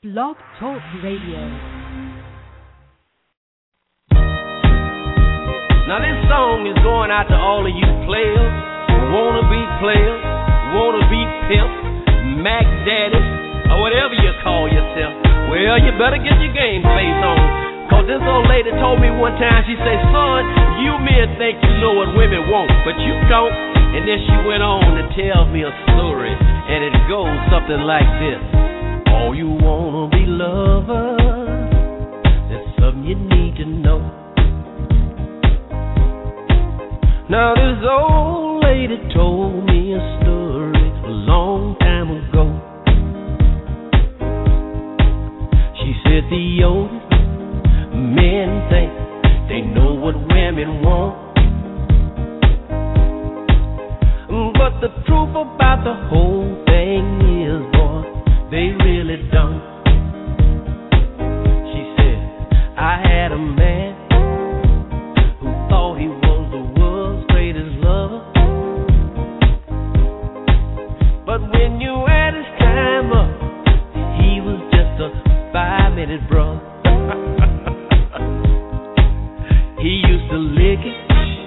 Blog Talk Radio. Now this song is going out to all of you players, wanna-be players, wanna-be pimps, Mac Daddy, or whatever you call yourself. Well, you better get your game face on. Cause this old lady told me one time, she said, son, you men think you know what women want, but you don't. And then she went on to tell me a story, and it goes something like this. All you wanna be lovers, that's something you need to know. Now this old lady told me a story a long time ago. She said the oldest men think they know what women want, but the truth about the whole thing is, boy, they really don't. She said, I had a man who thought he was the world's greatest lover, but when you had his time up, he was just a 5-minute brother. He used to lick it,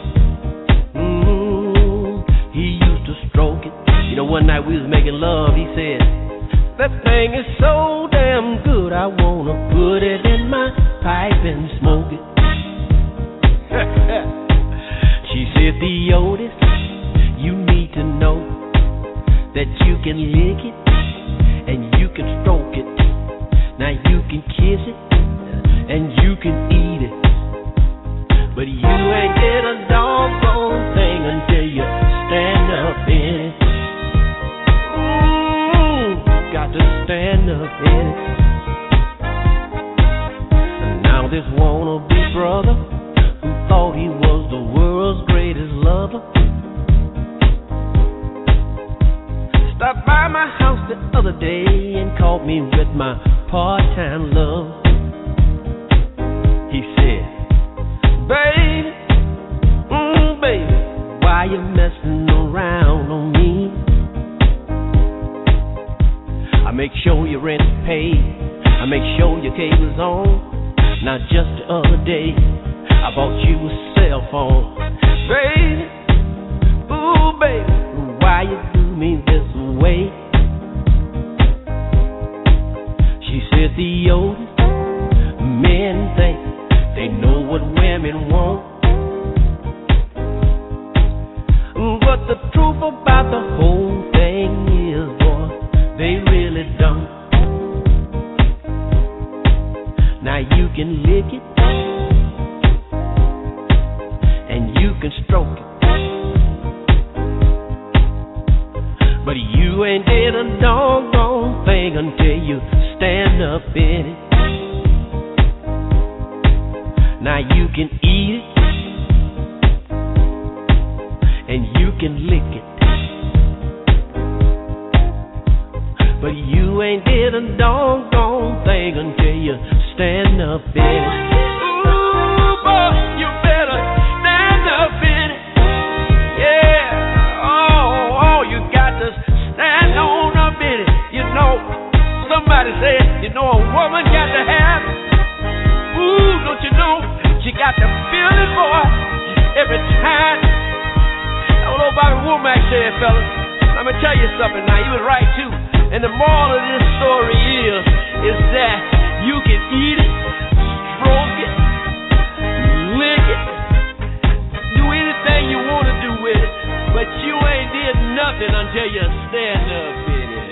he used to stroke it. You know, one night we was making love, he said, that thing is so damn good, I wanna put it in my pipe and smoke it. She said, the oldest, you need to know that you can lick it and you can stroke it. Now you can kiss it and you can eat it, but you ain't get a doggone thing until you stand up in it. Got to stand up in it. And now this wannabe brother who thought he was the world's greatest lover stopped by my house the other day and caught me with my part-time love. He said, baby, baby, why you messing around on me? I make sure your rent is paid, I make sure your cable's on. Now just the other day, I bought you a cell phone. Baby, ooh baby, why you do me this way? She said the oldest men think they know what women want, but the truth about the whole thing is, boy, they really don't. Now you can lick it and you can stroke it, but you ain't did a doggone thing until you stand up in it. Now you can eat it and you can lick it, but you ain't did a doggone thing until you stand up in it. Ooh, boy, you better stand up in it. Yeah, oh, you got to stand on up in it. You know, somebody said, you know, a woman got to have it. Ooh, don't you know, she got to feel it, boy, every time. I don't know about what Womack said, fellas. I'm going to tell you something now. He was right, too. And the moral of this story is that you can eat it, stroke it, lick it, do anything you want to do with it, but you ain't did nothing until you stand up in it.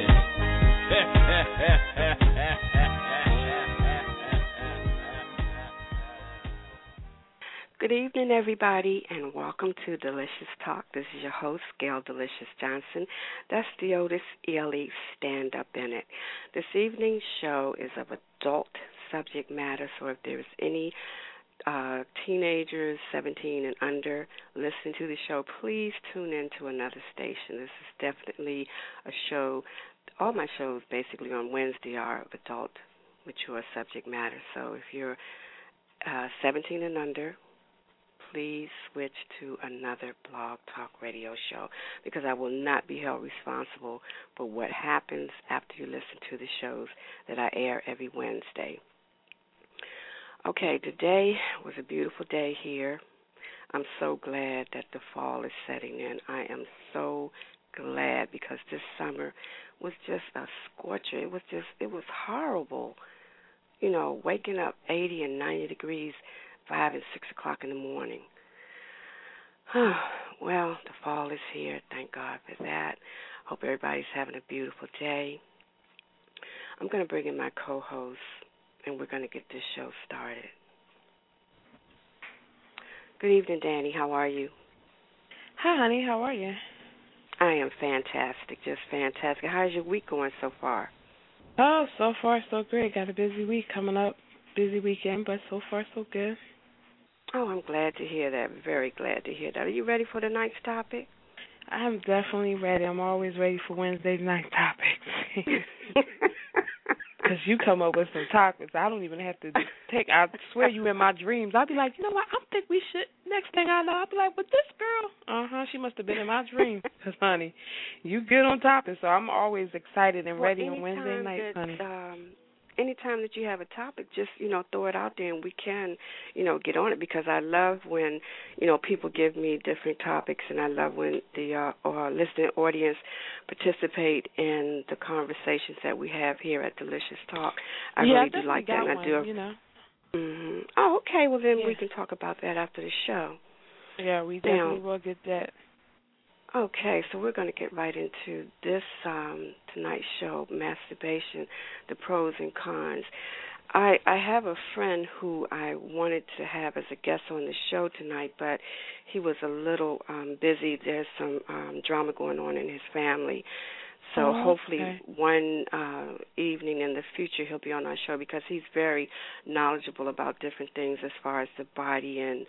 Good evening, everybody, and welcome to Delicious Talk. This is your host, Gail Delicious Johnson. That's the Otis ELE Stand Up in It. This evening's show is of adult subject matter, so if there's any teenagers 17 and under listening to the show, please tune in to another station. This is definitely a show. All my shows basically on Wednesday are of adult, mature subject matter. So if you're 17 and under, please switch to another Blog Talk Radio show because I will not be held responsible for what happens after you listen to the shows that I air every Wednesday. Okay, today was a beautiful day here. I'm so glad that the fall is setting in. I am so glad because this summer was just a scorcher. It was horrible. You know, waking up 80 and 90 degrees 5 and 6 o'clock in the morning. Well, the fall is here. Thank God for that. Hope everybody's having a beautiful day. I'm going to bring in my co-host, and we're going to get this show started. Good evening, Danny. How are you? Hi, honey. How are you? I am fantastic, just fantastic. How's your week going so far? Oh, so far so great. Got a busy week coming up, busy weekend, but so far so good. Oh, I'm glad to hear that. Very glad to hear that. Are you ready for tonight's topic? I'm definitely ready. I'm always ready for Wednesday night topics. Because you come up with some topics I don't even have to take. I swear you in my dreams. I'll be like, you know what, I think we should. Next thing I know, I'll be like, but this girl, she must have been in my dream. Because, honey, you good on topics, so I'm always excited and ready on Wednesday night, honey. Anytime that you have a topic, just, throw it out there and we can, get on it because I love when, people give me different topics and I love when the listening audience participate in the conversations that we have here at Delicious Talk. I really do like that. And I do. Mm-hmm. Oh, okay. Well, then we can talk about that after the show. Yeah, we definitely will get that. Okay, so we're going to get right into this tonight's show, masturbation, the pros and cons. I have a friend who I wanted to have as a guest on the show tonight, but he was a little busy. There's some drama going on in his family. So hopefully one evening in the future he'll be on our show because he's very knowledgeable about different things as far as the body and,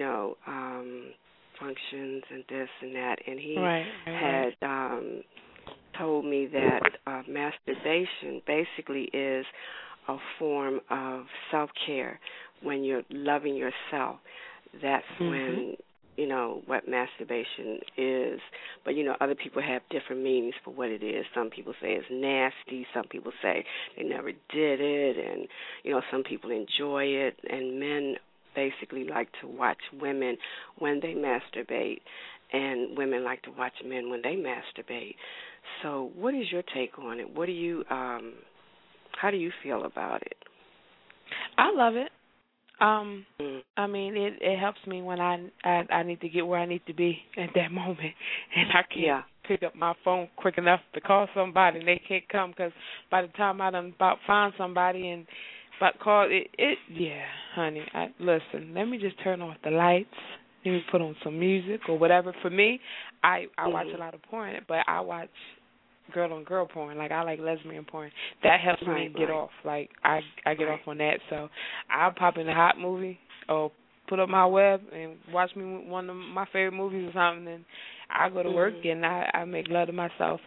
functions and this and that. And he had told me that masturbation basically is a form of self-care. When you're loving yourself, that's when what masturbation is. But, other people have different meanings for what it is. Some people say it's nasty. Some people say they never did it. And, some people enjoy it. And men basically like to watch women when they masturbate. And women like to watch men when they masturbate. So what is your take on it? What do you, how do you feel about it? I love it. I mean, it helps me when I need to get where I need to be at that moment, and I can't pick up my phone quick enough to call somebody, and they can't come because by the time I done about find somebody and about call it, honey, listen, let me just turn off the lights, let me put on some music or whatever. For me, I watch a lot of porn, but I watch girl-on-girl porn. Like, I like lesbian porn. That helps me get off. Like, I get off on that. So I'll pop in a hot movie or put up my web and watch me one of my favorite movies or something, and I go to work and I make love to myself.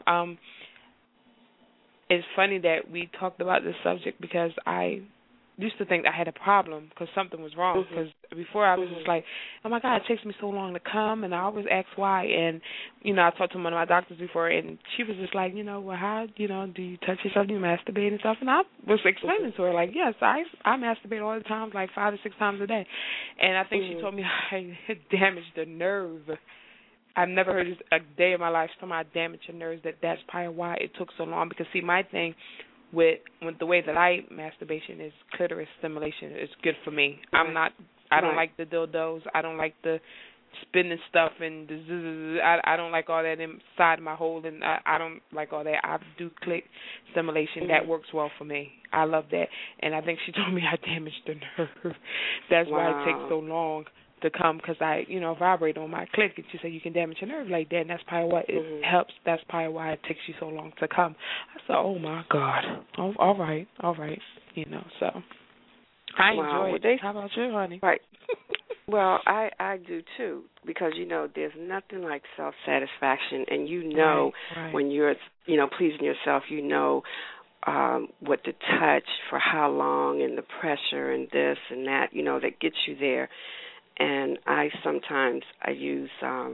It's funny that we talked about this subject because I used to think I had a problem because something was wrong. Because before I was just like, oh, my God, it takes me so long to come, and I always ask why. And, I talked to one of my doctors before, and she was just like, well, how, do you touch yourself, do you masturbate and stuff? And I was explaining to her, like, yes, I masturbate all the time, like 5 to 6 times a day. And I think she told me I damaged the nerve. I've never heard a day in my life somebody damage your nerves. That's probably why it took so long. Because, see, my thing with the way that I masturbation is clitoris stimulation. It's good for me. I don't like the dildos. I don't like the spinning stuff and the zzz. I don't like all that inside my hole, and I don't like all that. I do clit stimulation. That works well for me. I love that. And I think she told me I damaged the nerve. That's why it takes so long to come, because I, vibrate on my clit, and she said you can damage your nerve like that, and that's probably why it helps. That's probably why it takes you so long to come. I said, oh, my God. Oh, all right. So I enjoy it. How about you, honey? Right. Well, I do, too, because, there's nothing like self-satisfaction, and when you're, pleasing yourself, what to touch for how long and the pressure and this and that, that gets you there. and I use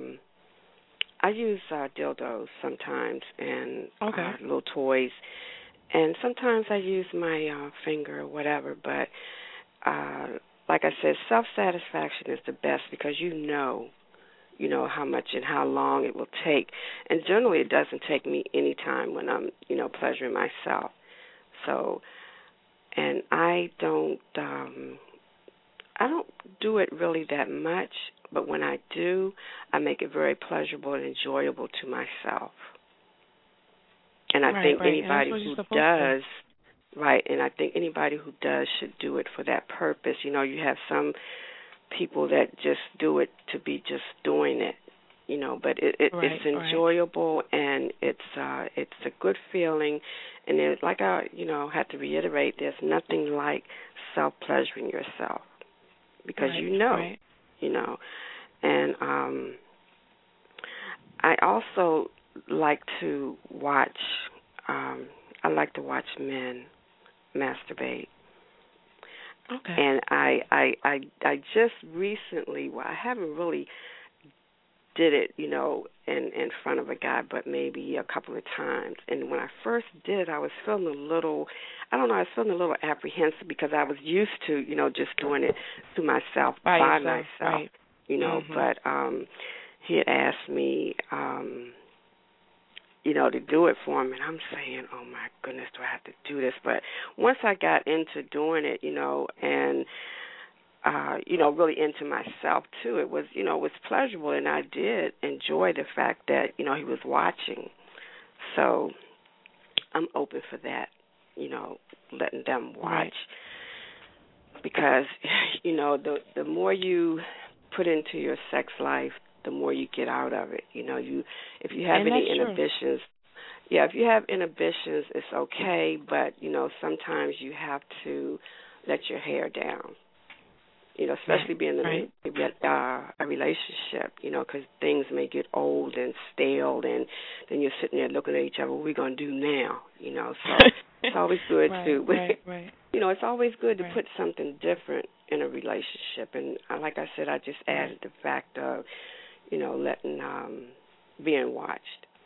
dildos sometimes and little toys, and sometimes I use my finger or whatever. But like I said, self-satisfaction is the best because you know how much and how long it will take. And generally it doesn't take me any time when I'm, pleasuring myself. So, and I don't do it really that much, but when I do, I make it very pleasurable and enjoyable to myself. And I think anybody who does, and I think anybody who does should do it for that purpose. You have some people that just do it to be just doing it, but it's enjoyable and it's a good feeling. And like I have to reiterate, there's nothing like self-pleasuring yourself because and I also like to watch. I like to watch men masturbate. Okay. And I just recently, I haven't really did it, in front of a guy, but maybe a couple of times. And when I first did it, I was feeling a little apprehensive because I was used to, just doing it to myself, by myself, right. But he had asked me, to do it for him, and I'm saying, oh my goodness, do I have to do this? But once I got into doing it, and really into myself too, it was, was pleasurable, and I did enjoy the fact that, he was watching. So I'm open for that, letting them watch, because, the more you put into your sex life, the more you get out of it. If you have any inhibitions, if you have inhibitions, it's okay, but, sometimes you have to let your hair down, especially being in a relationship, because things may get old and stale, and then you're sitting there looking at each other, what are we going to do now? So it's always good it's always good to put something different in a relationship. And like I said, I just added the fact of, letting, being watched.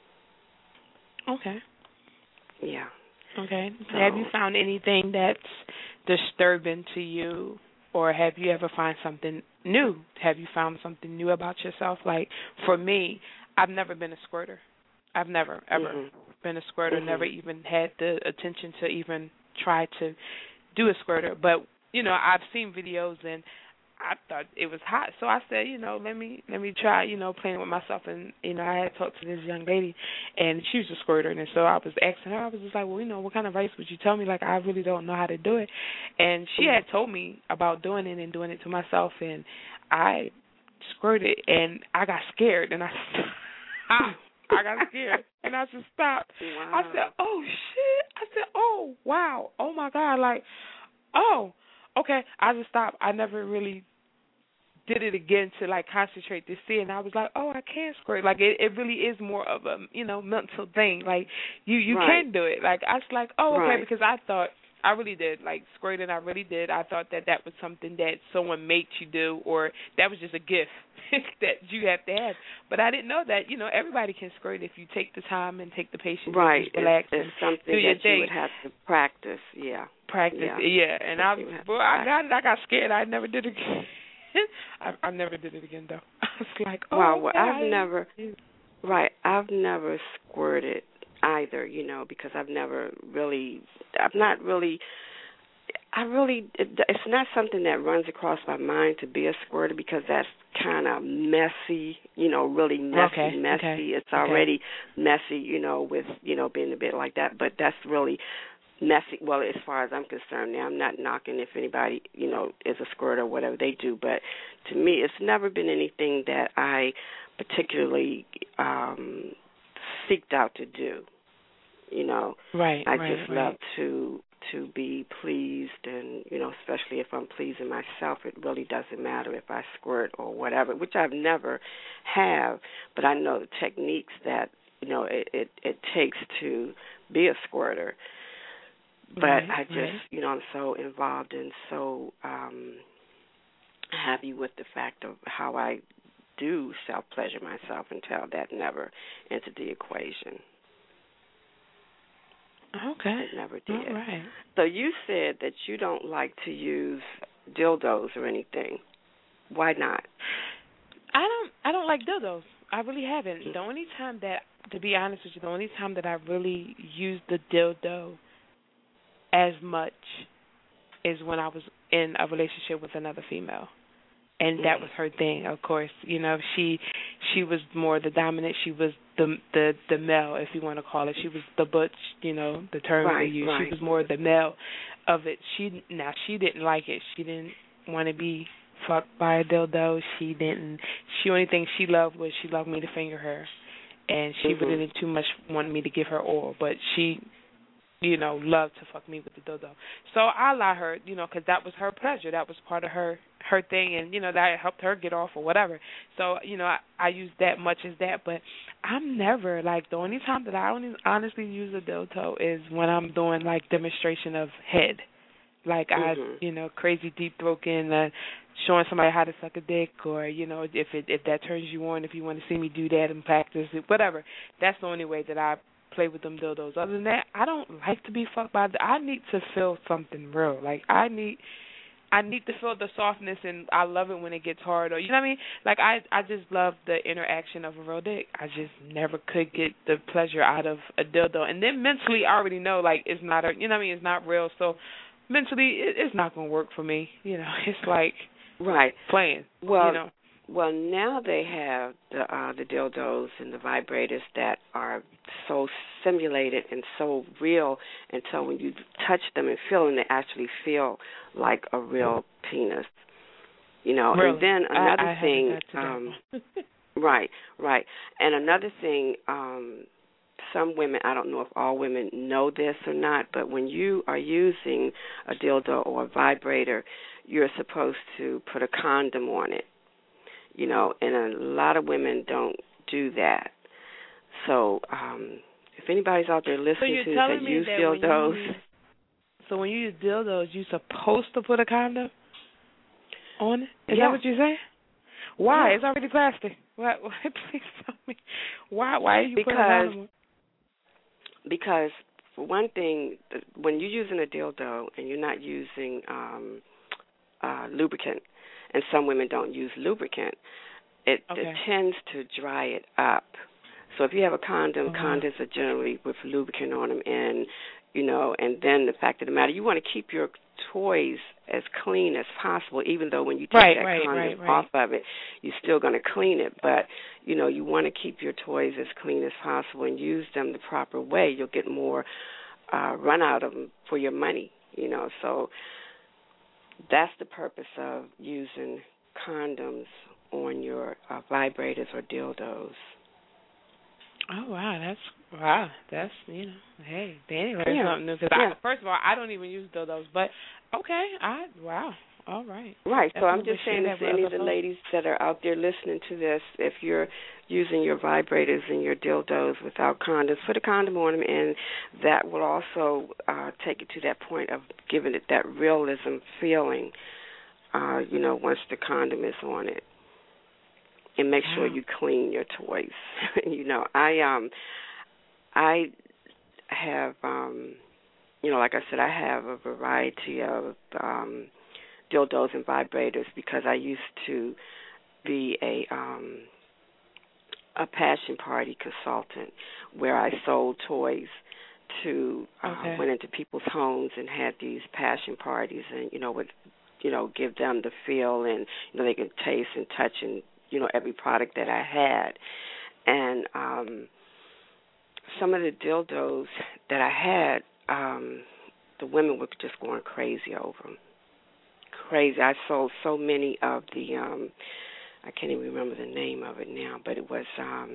Okay. Yeah. Okay. So, have you found anything that's disturbing to you, or have you ever found something new? Have you found something new about yourself? Like, for me, I've never been a squirter. I've never, ever been a squirter, never even had the attention to even try to do a squirter. But, I've seen videos, and I thought it was hot, so I said, let me try, playing with myself. And I had talked to this young lady, and she was a squirter, and so I was asking her. I was just like, well, what kind of advice would you tell me? Like, I really don't know how to do it. And she had told me about doing it and doing it to myself, and I squirted, and I got scared, and I got scared, and I just stopped. Wow. I said, oh shit. I said, oh wow, oh my God, like, oh. Okay, I just stopped. I never really did it again to, like, concentrate to see, and I was like, oh, I can squirt. Like, it really is more of a, mental thing. Like, you can do it. Like, I was like, oh, okay, because I thought, I really did, like, squirting, I really did. I thought that was something that someone made you do, or that was just a gift that you have to have. But I didn't know that, everybody can squirt if you take the time and take the patience and just relax it's and something do your that thing. You would have to practice, Practice, and I got it. I got scared. I never did it again. I never did it again, though. I was like, oh, wow. Well, I've never squirted either, because it's not something that runs across my mind to be a squirter, because that's kind of messy, really messy. It's already messy, with, being a bit like that, but that's really messy. Well, as far as I'm concerned, now I'm not knocking if anybody, is a squirter or whatever they do, but to me, it's never been anything that I particularly seeked out to do. I just love to be pleased, and especially if I'm pleasing myself, it really doesn't matter if I squirt or whatever, which I've never have, but I know the techniques that it takes to be a squirter. But I just, I'm so involved and so happy with the fact of how I do self-pleasure myself until that never entered the equation. Okay. It never did. All right. So you said that you don't like to use dildos or anything. Why not? I don't like dildos. I really haven't. The only time that, to be honest with you, the only time that I really used the dildo as much is when I was in a relationship with another female. And that was her thing, of course. You know, she was more the dominant. She was the male, if you want to call it. She was the butch, you know, the term we use. Right. She was more the male of it. She didn't like it. She didn't want to be fucked by a dildo. Only thing she loved was she loved me to finger her, and she really didn't too much want me to give her oral, but she, you know, loved to fuck me with the dildo. So I allow her, you know, because that was her pleasure. That was part of her thing, and, you know, that helped her get off or whatever. So, you know, I use that much as that, but I'm never, like, the only time that I honestly use a dildo is when I'm doing, like, demonstration of head. Like, I, you know, crazy deep throating, showing somebody how to suck a dick, or, you know, if that turns you on, if you want to see me do that and practice it, whatever. That's the only way that I play with them dildos. Other than that, I don't like to be fucked by. I need to feel something real. Like, I need to feel the softness, and I love it when it gets hard. Or, you know what I mean? Like, I just love the interaction of a real dick. I just never could get the pleasure out of a dildo. And then mentally, I already know, like, it's not you know what I mean? It's not real. So mentally, it's not going to work for me. You know, it's like playing. Well, you know. Well, now they have the dildos and the vibrators that are so simulated and so real, and so when you touch them and feel them, they actually feel like a real penis. You know, really? And then another thing, right, and another thing, some women, I don't know if all women know this or not, but when you are using a dildo or a vibrator, you're supposed to put a condom on it. You know, and a lot of women don't do that. So if anybody's out there listening to that use dildos. So when you use dildos, you're supposed to put a condom on it? Is that what you're saying? Why? Yeah. It's already plastic. Why? Please tell me. Why are you putting a condom on? Because, for one thing, when you're using a dildo and you're not using lubricant, and some women don't use lubricant, it tends to dry it up. So if you have a condom, condoms are generally with lubricant on them, and, you know, and then the fact of the matter, you want to keep your toys as clean as possible, even though when you take that condom off of it, you're still going to clean it. But, you know, you want to keep your toys as clean as possible and use them the proper way. You'll get more run out of them for your money, you know, so that's the purpose of using condoms on your vibrators or dildos. Oh, wow. That's, you know, hey, Danny learned something new. Because first of all, I don't even use dildos, but okay, wow. All right. Right, so I'm just saying to any of the ladies that are out there listening to this, if you're using your vibrators and your dildos without condoms, put a condom on them, and that will also take it to that point of giving it that realism feeling, you know, once the condom is on it. And make sure you clean your toys. You know, I have, you know, like I said, I have a variety of dildos and vibrators because I used to be a passion party consultant where I sold toys to went into people's homes and had these passion parties, and, you know, would, you know, give them the feel, and, you know, they could taste and touch and, you know, every product that I had. And some of the dildos that I had, the women were just going crazy over them. Crazy. I sold so many of the, I can't even remember the name of it now, but it was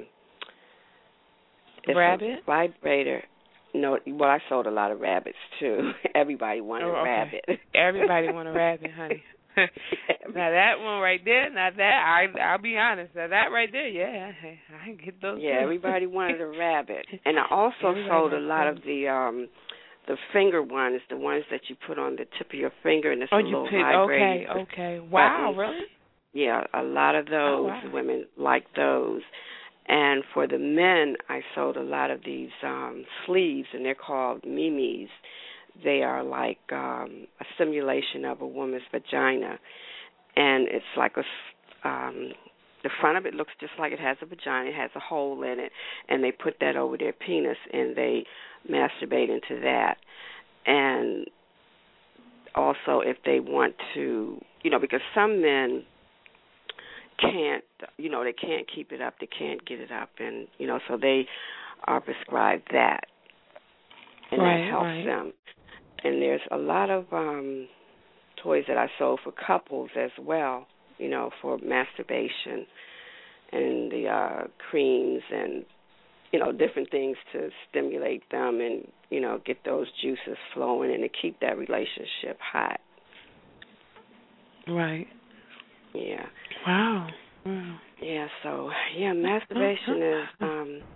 rabbit? A vibrator. No, well, I sold a lot of rabbits too. Everybody wanted a rabbit. Everybody wanted a rabbit, honey. Now that one right there, I'll be honest. Now that right there, yeah, I can get those. Yeah, everybody wanted a rabbit, and I also sold a lot of the the finger ones, the ones that you put on the tip of your finger, and it's a little vibrating. Okay. Wow, buttons. really? Yeah, a lot of those women like those. And for the men, I sold a lot of these sleeves, and they're called mimis. They are like a simulation of a woman's vagina, and it's like the front of it looks just like it has a vagina. It has a hole in it, and they put that over their penis, and they masturbate into that. And also, if they want to, because some men can't, they can't keep it up, they can't get it up, and, so they are prescribed that, and that helps them. And there's a lot of toys that I sold for couples as well, for masturbation, and the creams and, different things to stimulate them and, get those juices flowing and to keep that relationship hot. Right. Yeah. Wow. Yeah, so masturbation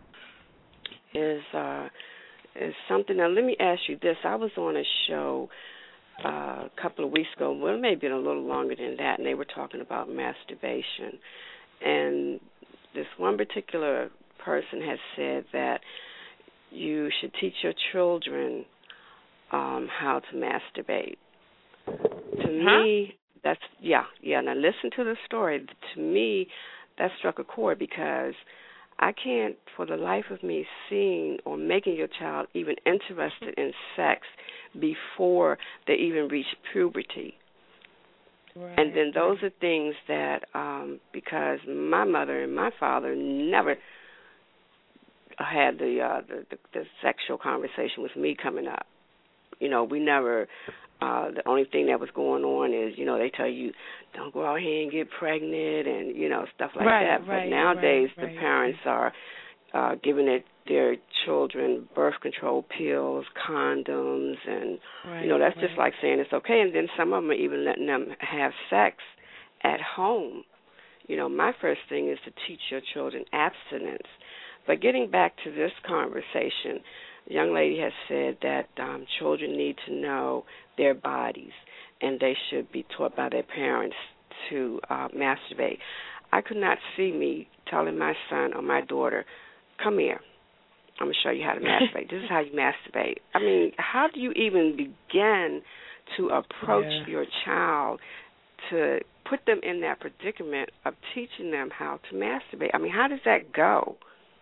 is something. Now let me ask you this. I was on a show a couple of weeks ago, well, it may have been a little longer than that, and they were talking about masturbation. And this one particular person has said that you should teach your children how to masturbate. To me, that's, now listen to the story. To me, that struck a chord because I can't, for the life of me, seeing or making your child even interested in sex before they even reach puberty. Right. And then those are things that, because my mother and my father never had the sexual conversation with me coming up. We never. The only thing that was going on is, they tell you, don't go out here and get pregnant and, stuff like that. But nowadays the parents are giving their children birth control pills, condoms, and, that's just like saying it's okay. And then some of them are even letting them have sex at home. My first thing is to teach your children abstinence. But getting back to this conversation, the young lady has said that children need to know their bodies, and they should be taught by their parents to masturbate. I could not see me telling my son or my daughter, come here, I'm going to show you how to masturbate. This is how you masturbate. I mean, how do you even begin to approach your child to put them in that predicament of teaching them how to masturbate? I mean, how does that go?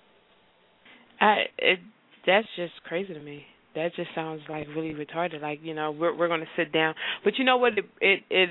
That's just crazy to me. That just sounds like really retarded. Like, we're going to sit down. But you know what? It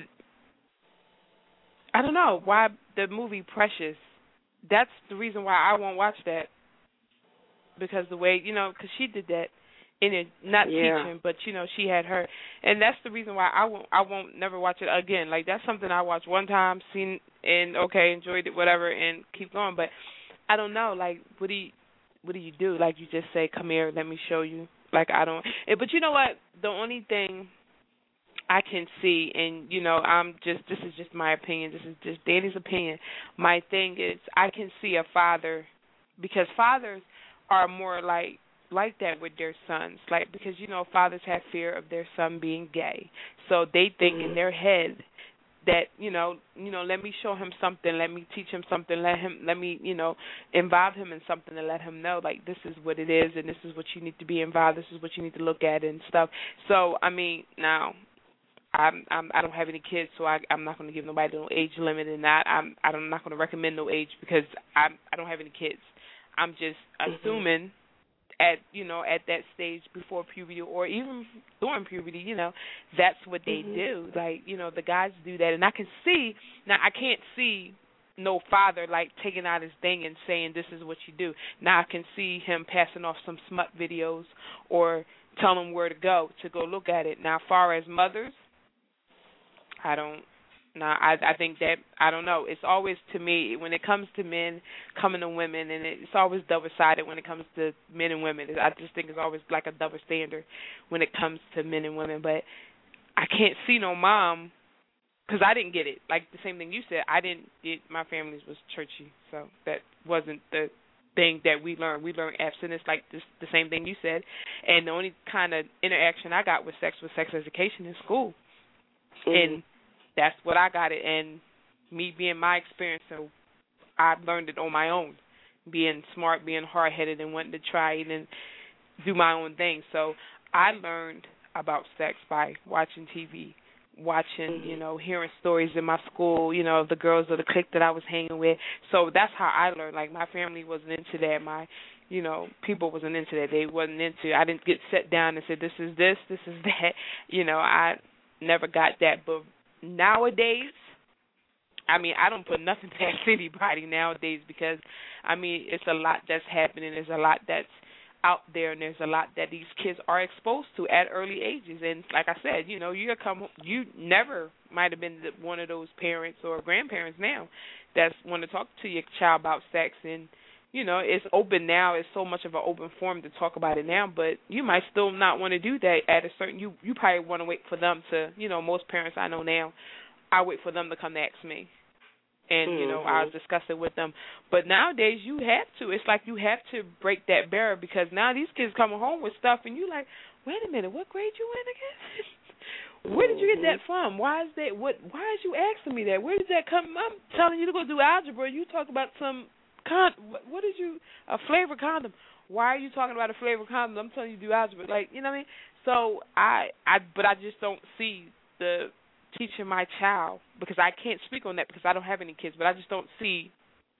I don't know why the movie Precious. That's the reason why I won't watch that. Because the way, because she did that in it, not teaching, but she had her, and that's the reason why I won't never watch it again. Like, that's something I watched one time, seen, and enjoyed it, whatever, and keep going. But I don't know. Like, what do you do? Like, you just say, come here, let me show you. Like, I don't. But you know what? The only thing I can see, and, this is just my opinion. This is just Danny's opinion. My thing is, I can see a father, because fathers are more like that with their sons. Like, because, fathers have fear of their son being gay. So they think in their head that, let me show him something, let me teach him something, let me, involve him in something and let him know, like, this is what it is and this is what you need to be involved, this is what you need to look at and stuff. So, I mean, now, I don't have any kids, so I'm not going to give nobody no age limit, and I'm not going to recommend no age because I don't have any kids. I'm just assuming at that stage before puberty or even during puberty, that's what they do. Like, the guys do that, and I can see now. I can't see no father like taking out his thing and saying this is what you do. Now I can see him passing off some smut videos or telling him where to go look at it. Now, as far as mothers, I don't. No, I think that, I don't know. It's always, to me, when it comes to men coming to women, and it's always double-sided when it comes to men and women. I just think it's always like a double standard when it comes to men and women. But I can't see no mom, because I didn't get it. Like the same thing you said, my family was churchy, so that wasn't the thing that we learn. We learn abstinence, like this, the same thing you said. And the only kind of interaction I got with sex was sex education in school. And that's what I got it. And me being my experience, so I've learned it on my own, being smart, being hard-headed, and wanting to try it and do my own thing. So I learned about sex by watching TV, watching, hearing stories in my school, the girls of the clique that I was hanging with. So that's how I learned. Like, my family wasn't into that. My, people wasn't into that. They wasn't into it. I didn't get set down and say, this is this is that. I never got that. But nowadays, I don't put nothing past anybody nowadays because, it's a lot that's happening. There's a lot that's out there, and there's a lot that these kids are exposed to at early ages. And like I said, you never might have been one of those parents or grandparents now that's want to talk to your child about sex. And, it's open now. It's so much of an open forum to talk about it now, but you might still not want to do that at a certain, you probably want to wait for them to, most parents I know now, I wait for them to come to ask me. And, I'll discuss it with them. But nowadays, you have to. It's like you have to break that barrier because now these kids coming home with stuff, and you like, wait a minute, what grade you in again? Where did you get that from? Why is that? Why is you asking me that? Where did that come? I'm telling you to go do algebra. You talk about some what did you, a flavor condom. Why are you talking about a flavor condom? I'm telling you to do algebra. Like, you know what I mean? So but I just don't see the teaching my child, because I can't speak on that because I don't have any kids, but I just don't see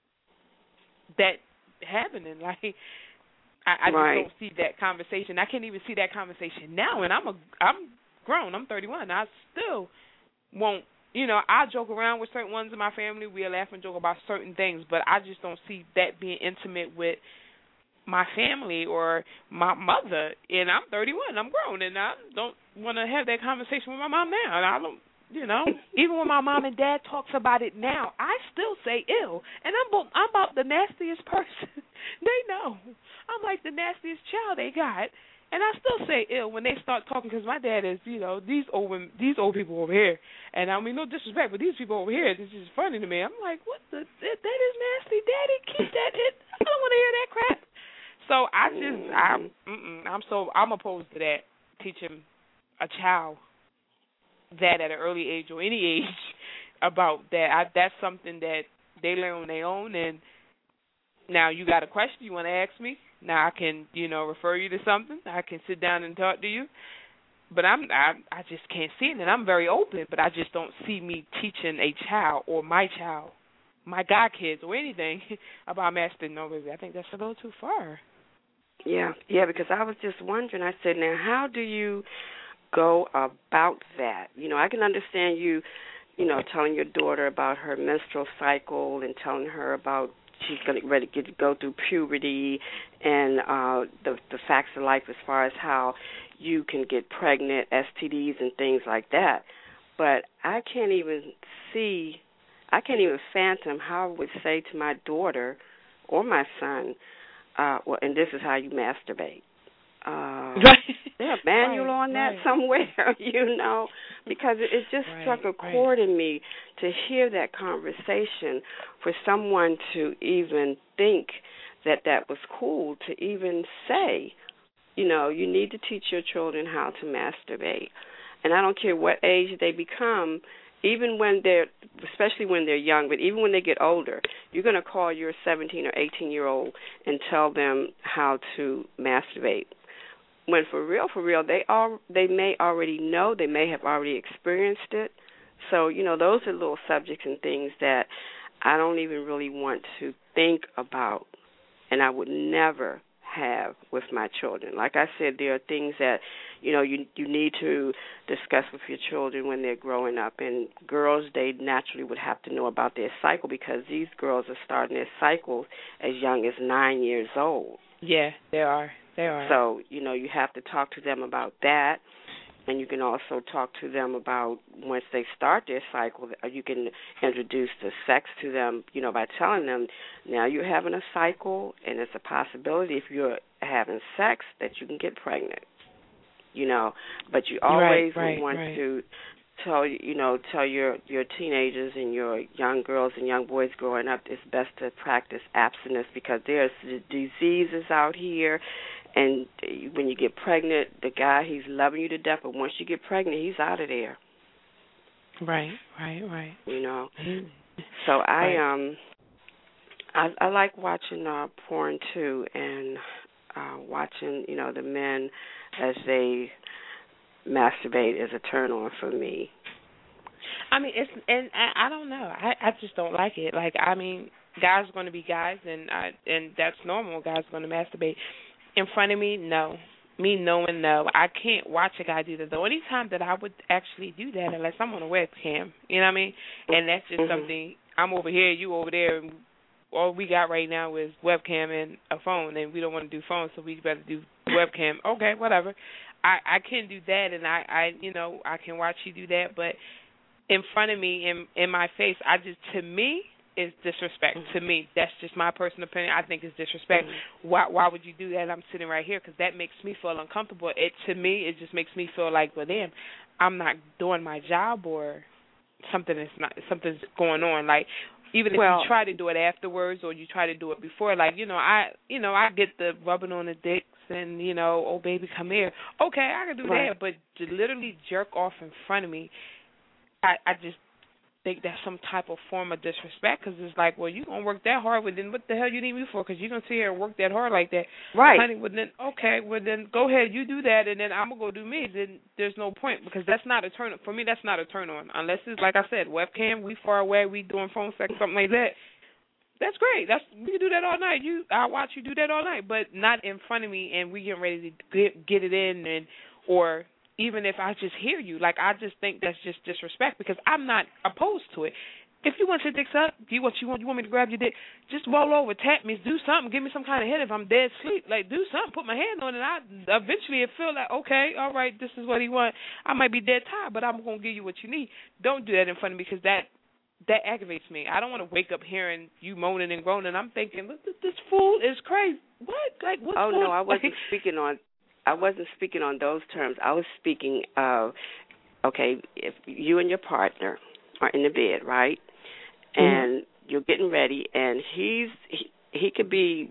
that happening. Like, I just don't see that conversation. I can't even see that conversation now, and I'm grown. I'm 31. I still won't, I joke around with certain ones in my family. We'll laugh and joke about certain things, but I just don't see that being intimate with my family or my mother. And I'm 31. I'm grown, and I don't want to have that conversation with my mom now. And I don't, even when my mom and dad talks about it now, I still say ew. And I'm about the nastiest person. They know. I'm like the nastiest child they got. And I still say ew when they start talking, because my dad is, these old people over here. And no disrespect, but these people over here, this is funny to me. I'm like, what that is nasty. Daddy, keep that in. I don't want to hear that crap. So I'm opposed to that, teaching a child that at an early age or any age about that. That's something that they learn on their own. And now you got a question you want to ask me. Now I can, refer you to something. I can sit down and talk to you. But I just can't see it. And I'm very open, but I just don't see me teaching a child or my god kids or anything about masturbating. No, baby, I think that's a little too far. Yeah, because I was just wondering. I said, now, how do you go about that? I can understand you, telling your daughter about her menstrual cycle and telling her about she's going to ready to go through puberty and the facts of life as far as how you can get pregnant, STDs and things like that. But I can't even fathom how I would say to my daughter or my son, well, and this is how you masturbate. There's a manual on that somewhere, because it just struck a chord in me to hear that conversation, for someone to even think that was cool, to even say, you need to teach your children how to masturbate. And I don't care what age they become, even when especially when they're young, but even when they get older, you're going to call your 17 or 18-year-old and tell them how to masturbate. When for real, they may already know, they may have already experienced it. So, those are little subjects and things that I don't even really want to think about, and I would never have with my children. Like I said, there are things that, you need to discuss with your children when they're growing up. And girls, they naturally would have to know about their cycle, because these girls are starting their cycles as young as 9 years old. Yeah, they are. So, you have to talk to them about that, and you can also talk to them about once they start their cycle, you can introduce the sex to them, by telling them, now you're having a cycle, and it's a possibility if you're having sex that you can get pregnant, but you always want to tell your teenagers and your young girls and young boys growing up, it's best to practice abstinence because there's diseases out here, and when you get pregnant, the guy, he's loving you to death, but once you get pregnant, he's out of there. Right. You know. Mm-hmm. So I like watching porn too, and watching the men as they masturbate is a turn on for me. I mean, and I don't know. I just don't like it. Like, I mean, guys are going to be guys, and that's normal. Guys are going to masturbate in front of me. No. Me knowing no, I can't watch a guy do that. The only time that I would actually do that, unless I'm on a webcam, you know what I mean? And that's just something, I'm over here, you over there, and all we got right now is webcam and a phone, and we don't want to do phones, so we better do webcam. Okay, whatever. I can do that, and I can watch you do that, but in front of me, in my face, to me, is disrespect. Mm-hmm. To me, that's just my personal opinion. I think it's disrespect. Mm-hmm. Why would you do that? I'm sitting right here because that makes me feel uncomfortable. To me, it just makes me feel like, well, damn, I'm not doing my job or something's going on. Like, even if you try to do it afterwards or you try to do it before, like, I get the rubbing on the dicks and, oh, baby, come here. Okay, I can do that, but to literally jerk off in front of me, I just think that's some type of form of disrespect because it's like, well, you going to work that hard, but then what the hell you need me for? Because you're going to sit here and work that hard like that. Right. Honey, well, then, okay, well, then go ahead, you do that, and then I'm going to go do me. Then there's no point because that's not a turn. For me, that's not a turn on. Unless it's, like I said, webcam, we far away, we doing phone sex, something like that. That's great. We can do that all night. I'll watch you do that all night, but not in front of me and we getting ready to get it in or even if I just hear you. Like, I just think that's just disrespect because I'm not opposed to it. If you want your dicks up, you want me to grab your dick, just roll over, tap me, do something, give me some kind of hit if I'm dead asleep. Like, do something, put my hand on it. Eventually it feel like, okay, all right, this is what he want. I might be dead tired, but I'm going to give you what you need. Don't do that in front of me because that aggravates me. I don't want to wake up hearing you moaning and groaning. I'm thinking, look, this fool is crazy. What? Like, what's going on? Oh, no, I wasn't speaking on those terms. I was speaking of, okay, if you and your partner are in the bed, right, and you're getting ready, and he could be,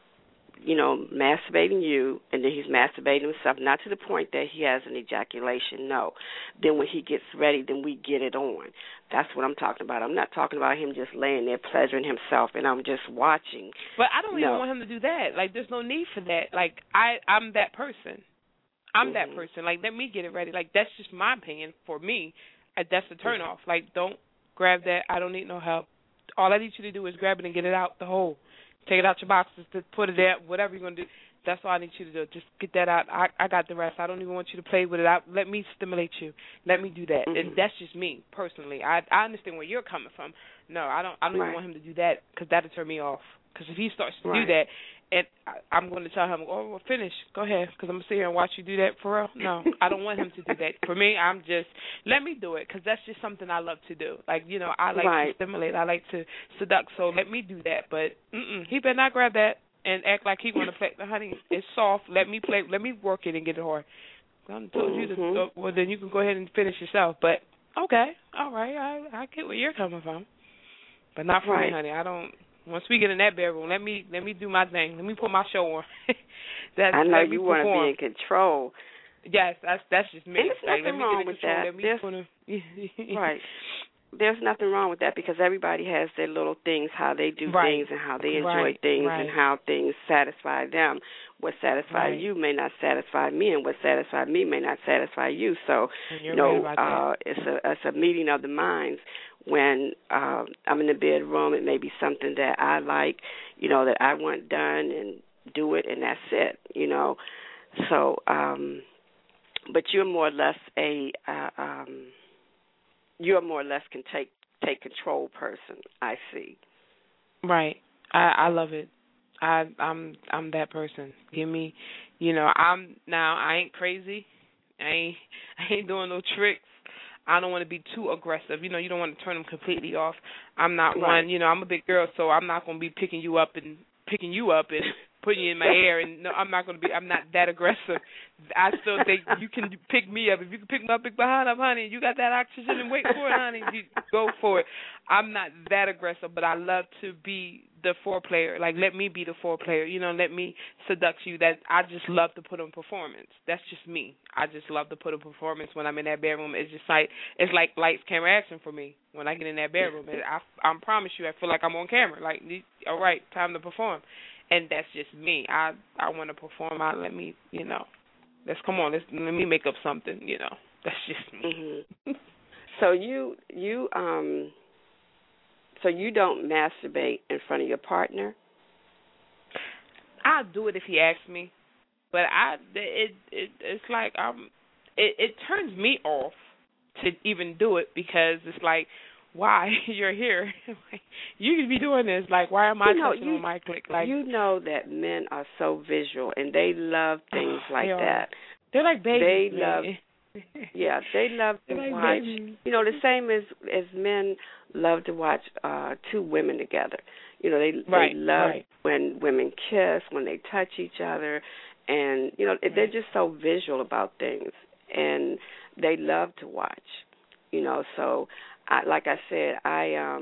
masturbating you, and then he's masturbating himself, not to the point that he has an ejaculation, no. Then when he gets ready, then we get it on. That's what I'm talking about. I'm not talking about him just laying there pleasuring himself, and I'm just watching. But I don't even want him to do that. Like, there's no need for that. Like, I'm that person. I'm that person. Like, let me get it ready. Like, that's just my opinion. For me, that's a turn off. Like, don't grab that. I don't need no help. All I need you to do is grab it and get it out the hole. Take it out your boxes, to put it there, whatever you're going to do. That's all I need you to do. Just get that out. I got the rest. I don't even want you to play with it. Let me stimulate you. Let me do that. And that's just me, personally. I understand where you're coming from. No, I don't even want him to do that because that'll turn me off. Because if he starts to do that, and I'm going to tell him, oh, well, finish. Go ahead, because I'm going to sit here and watch you do that for real. No, I don't want him to do that. For me, let me do it, because that's just something I love to do. Like, I like to stimulate. I like to seduct, so let me do that. But he better not grab that and act like he want to play. Honey, it's soft. Let me play. Let me work it and get it hard. I told you to, well, then you can go ahead and finish yourself. But, okay, all right, I get where you're coming from. But not for me, honey. I don't. Once we get in that bedroom, let me do my thing. Let me put my show on. I know you want to be in control. Yes, that's just me. And there's nothing wrong with that. Right. There's nothing wrong with that because everybody has their little things, how they do things and how they enjoy things and how things satisfy them. What satisfies you may not satisfy me, and what satisfies me may not satisfy you. So, it's a meeting of the minds. When I'm in the bedroom, it may be something that I like, that I want done, and do it, and that's it, So, but you're more or less can take control person, I see. Right. I love it. I'm that person. Give me, I ain't crazy. I ain't doing no tricks. I don't want to be too aggressive. You don't want to turn them completely off. I'm not one. I'm a big girl, so I'm not going to be picking you up and putting you in my ear, and no, I'm not that aggressive. I still think you can pick me up. If you can pick me up, pick behind up, honey. You got that oxygen and wait for it, honey. You go for it. I'm not that aggressive, but I love to be the foreplayer. Like, let me be the foreplayer. Let me seduce you. That I just love to put on performance. That's just me. I just love to put a performance when I'm in that bedroom. It's just like lights, camera, action for me when I get in that bedroom. I promise you, I feel like I'm on camera. Like, all right, time to perform. And that's just me. I want to perform. Let me make up something. That's just me. Mm-hmm. So So you don't masturbate in front of your partner? I'll do it if he asks me, but it's like it turns me off to even do it, because it's like, why you're here? You could be doing this. Like, why am I touching on my click? Like, you know that men are so visual and they love things like that. They're like babies. They love. Yeah, they love to like watch. Babies. The same as men love to watch two women together. They love when women kiss, when they touch each other, and they're just so visual about things, and they love to watch. So like I said, I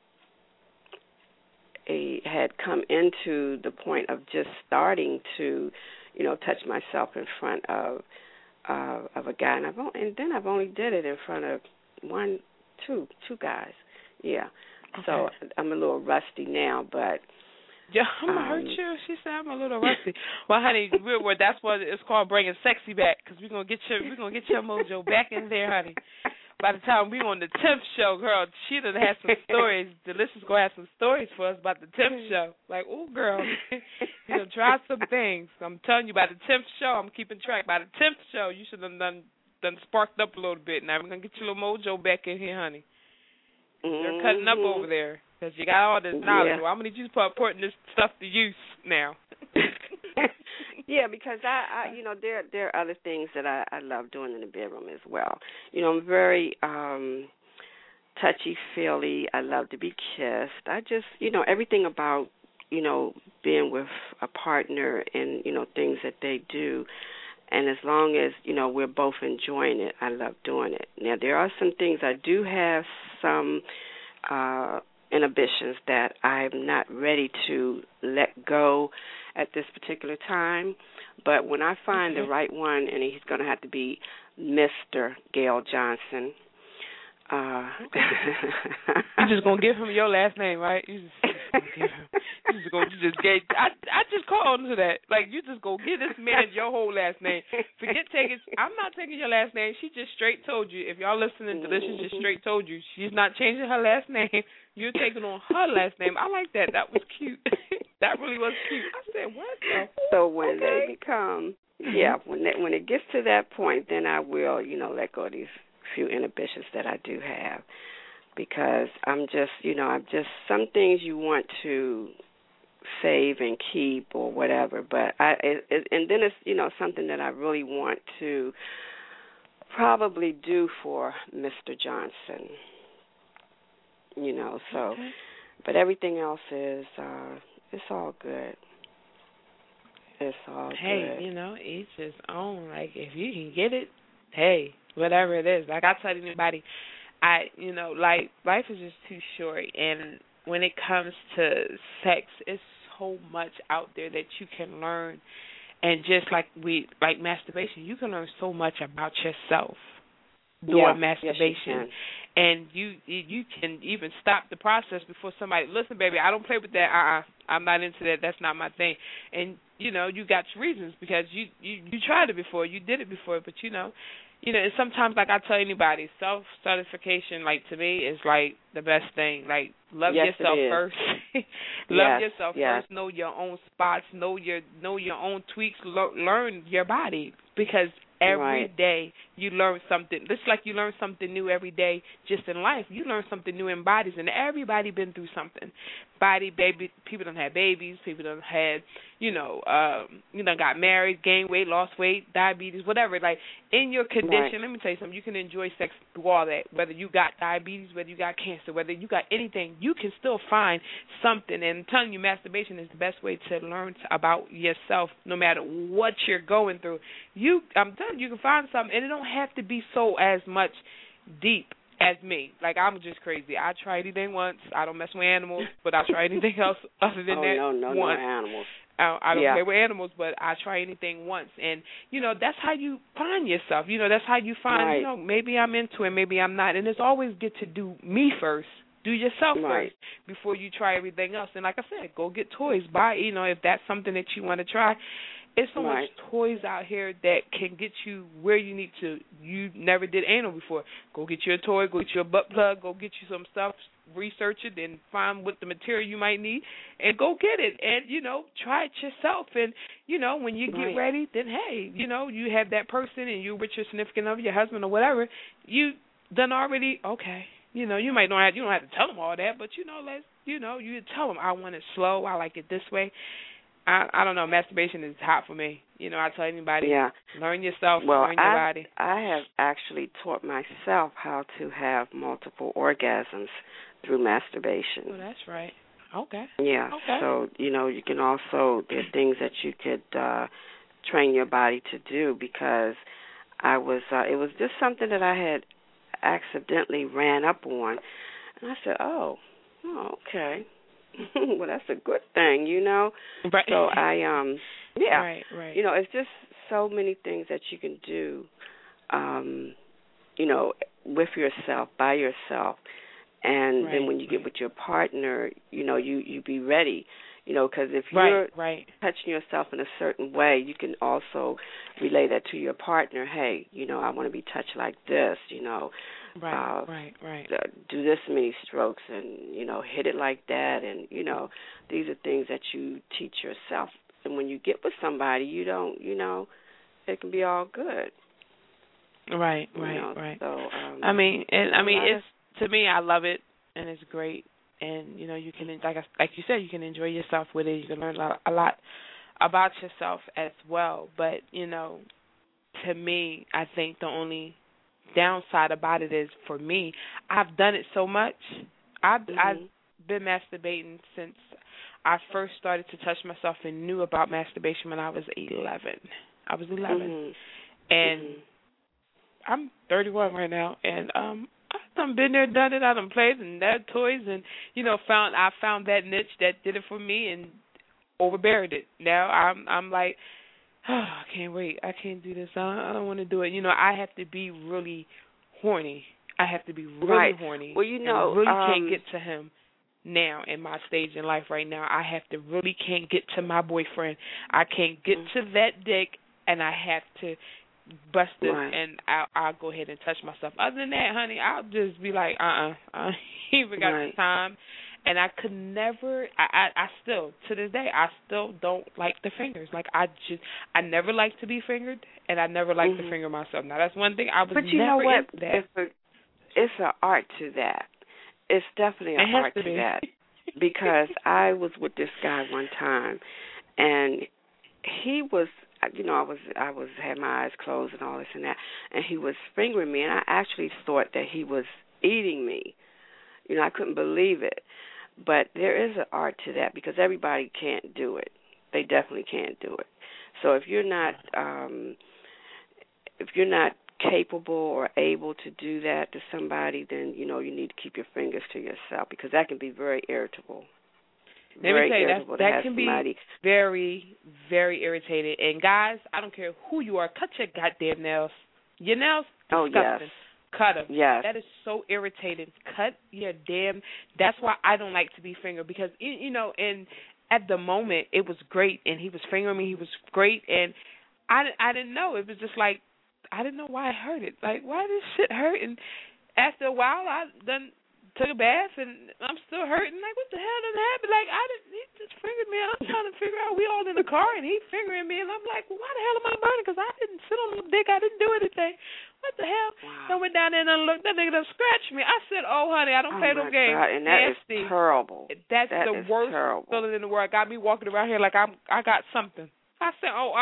had come into the point of just starting to, touch myself in front of a guy, and I've only did it in front of two guys. Yeah. Okay. So I'm a little rusty now, but yeah, I'm gonna hurt you. She said I'm a little rusty. Well, honey, that's what it's called, bringing sexy back, because we're gonna get your mojo back in there, honey. By the time we on the 10th show, girl, she done had some stories. Delicious gonna have some stories for us about the 10th show. Like, oh, girl, try some things. I'm telling you, by the 10th show, I'm keeping track. By the 10th show, you should have done sparked up a little bit. Now we're gonna get your little mojo back in here, honey. You're cutting up over there because you got all this knowledge. Yeah. Well, I'm gonna need you to start putting this stuff to use now. Yeah, because I there are other things that I love doing in the bedroom as well. I'm very touchy-feely. I love to be kissed. I just, everything about, being with a partner and, things that they do. And as long as, we're both enjoying it, I love doing it. Now, there are some things, I do have some inhibitions that I'm not ready to let go at this particular time. But when I find the right one, and he's going to have to be Mr. Gail Johnson. You just going to give him your last name, right? You just I just called on to that. Like, you just go give this man your whole last name. I'm not taking your last name. She just straight told you. If y'all listening to this, she just straight told you. She's not changing her last name. You're taking on her last name. I like that. That was cute. That really was cute. I said, what? So when they become, when it gets to that point, then I will, let go of these few inhibitions that I do have, because I'm just some things you want to save and keep or whatever, but and then it's something that I really want to probably do for Mr. Johnson, so okay. But everything else is it's all good. It's all good. Hey, each his own. Like, if you can get it, hey, whatever it is. Like I tell anybody, life is just too short, and when it comes to sex, it's so much out there that you can learn. And just like masturbation, you can learn so much about yourself doing masturbation. Yes, and you can even stop the process before somebody, listen, baby, I don't play with that. I'm not into that. That's not my thing. And you got your reasons, because you tried it before, you did it before, but and sometimes, like I tell anybody, self-certification, like, to me, is, like, the best thing. Like, love yourself first. Love yourself first. Know your own spots. Know your own tweaks. Learn your body, because every day you learn something. Just like you learn something new every day just in life, you learn something new in bodies, and everybody been through something. Baby, people done had babies, people done had, got married, gained weight, lost weight, diabetes, whatever. Like, in your condition, let me tell you something, you can enjoy sex through all that. Whether you got diabetes, whether you got cancer, whether you got anything, you can still find something. And I'm telling you, masturbation is the best way to learn about yourself, no matter what you're going through. I'm telling you, you can find something, and it don't have to be so as much deep as me. Like, I'm just crazy. I try anything once. I don't mess with animals, but I try anything else other than that once. No animals. I don't play with animals, but I try anything once. And, that's how you find yourself. That's how you find, maybe I'm into it, maybe I'm not. And it's always good to do me first. Do yourself first before you try everything else. And like I said, go get toys. Buy, if that's something that you want to try. It's so much toys out here that can get you where you need to. You never did anal before. Go get you a toy, go get you a butt plug, go get you some stuff, research it, and find what the material you might need, and go get it. And, try it yourself. And, when you get ready, then, hey, you have that person and you're with your significant other, your husband or whatever, you done already, okay. You might don't have to tell them all that, but, you tell them, I want it slow, I like it this way. I don't know. Masturbation is hot for me. I tell anybody, learn yourself, learn your body. I have actually taught myself how to have multiple orgasms through masturbation. Oh, that's right. Okay. Yeah. Okay. So, you can also, there are things that you could train your body to do, because it was just something that I had accidentally ran up on. And I said, oh okay. Well, that's a good thing, Right. So I, Right. It's just so many things that you can do, with yourself, by yourself, and then when you get with your partner, you be ready, because if you're touching yourself in a certain way, you can also relay that to your partner. Hey, I want to be touched like this, do this many strokes and, hit it like that. And, these are things that you teach yourself. And when you get with somebody, you don't, it can be all good. Right. So, it's, to me, I love it, and it's great. And, you can, like you said, you can enjoy yourself with it. You can learn a lot about yourself as well. But, to me, I think the only downside about it is, for me, I've done it so much. I've been masturbating since I first started to touch myself and knew about masturbation when I was 11. I was 11. And I'm 31 right now, and I've done been there, done it. I done played and had toys, and I found that niche that did it for me and overburied it. Now I'm like, I can't wait. I can't do this. I don't want to do it. I have to be really horny. I have to be really horny. Well, and really can't get to him now in my stage in life right now. I have to really can't get to my boyfriend. I can't get to that dick, and I have to bust it, and I'll go ahead and touch myself. Other than that, honey, I'll just be like, I ain't even got the time. And I could never, I still, to this day, I still don't like the fingers. Like, I never like to be fingered, and I never like to finger myself. Now, that's one thing I was never into that. But you know what? It's an art to that. It's definitely an art to that. Because I was with this guy one time, and he was, I had my eyes closed and all this and that, and he was fingering me, and I actually thought that he was eating me. I couldn't believe it. But there is an art to that, because everybody can't do it. They definitely can't do it. So if you're not capable or able to do that to somebody, then you need to keep your fingers to yourself, because that can be very irritable. Let me tell you, that can be very, very irritating. And guys, I don't care who you are, cut your goddamn nails. Your nails, disgusting. Oh, yes. Cut them. Yes. That is so irritating. Cut your damn. That's why I don't like to be fingered, because, and at the moment, it was great, and he was fingering me. He was great, and I didn't know. It was just like, I didn't know why it hurted. Like, why does shit hurt? And after a while, I done took a bath and I'm still hurting. Like, what the hell did happen? Like, he just fingered me. I'm trying to figure out. We all in the car and he fingering me, and I'm like, well, why the hell am I burning? Because I didn't sit on no dick. I didn't do anything. What the hell? Wow. I went down there and I looked. That nigga done scratched me. I said, oh, honey, I don't play no games. God. And that Nasty. is terrible. That's the worst feeling in the world. Got me walking around here like I got something. I said, oh,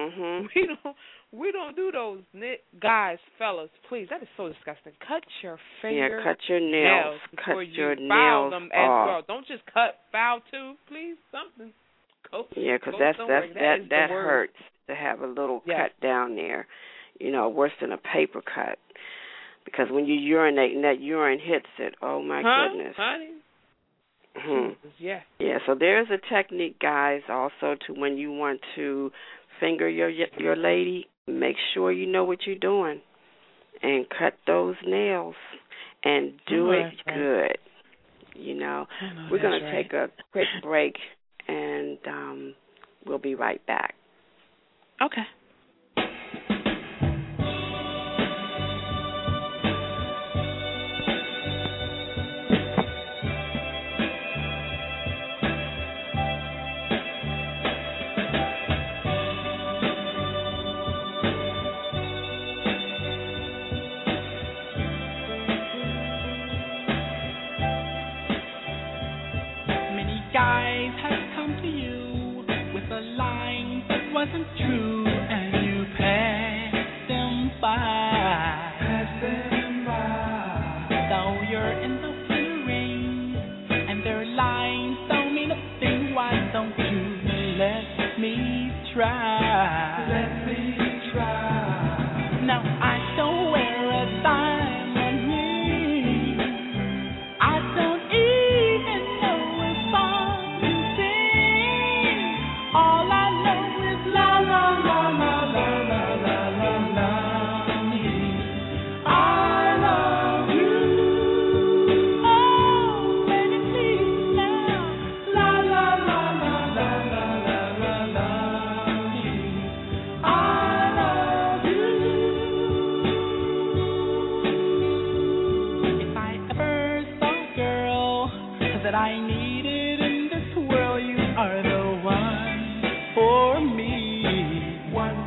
We don't do those, guys, fellas. Please, that is so disgusting. Cut your finger. Yeah, cut your nails. Cut your nails them as off. well. Don't just cut foul too, please. Something. Yeah, because that hurts to have a little cut down there. You know, worse than a paper cut. Because when you urinate and that urine hits it, oh my goodness. Honey. Yeah. Yeah. So there's a technique, guys, also to when you want to finger your lady. Make sure you know what you're doing and cut those nails and do it good. You know, we're going to take a quick break and we'll be right back. Okay. Guys have come to you with a line that wasn't true, and you passed them by. Though you're in the winter rain, and their lines don't mean a thing, why don't you let me try? Now I don't wear a diamond ring. I don't even know if I can sing. All I know is la la la la la la la la la me. I love you. Oh, baby, please now. La la la la la la la la la me. I love you. If I ever saw a girl that I needed in this world, you are the one for me.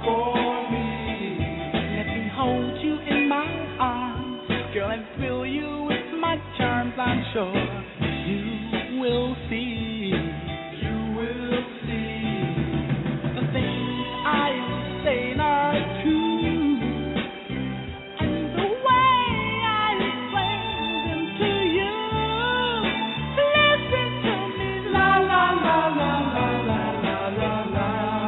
Let me hold you in my arms, girl, and thrill you with my charms. I'm sure you will see. The things I am saying are true, and the way I explain them to you. Listen to me, la la la la la la la la la.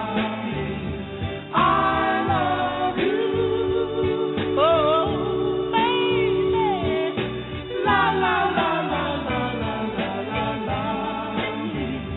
I love you, oh baby, la la la la la la la la la.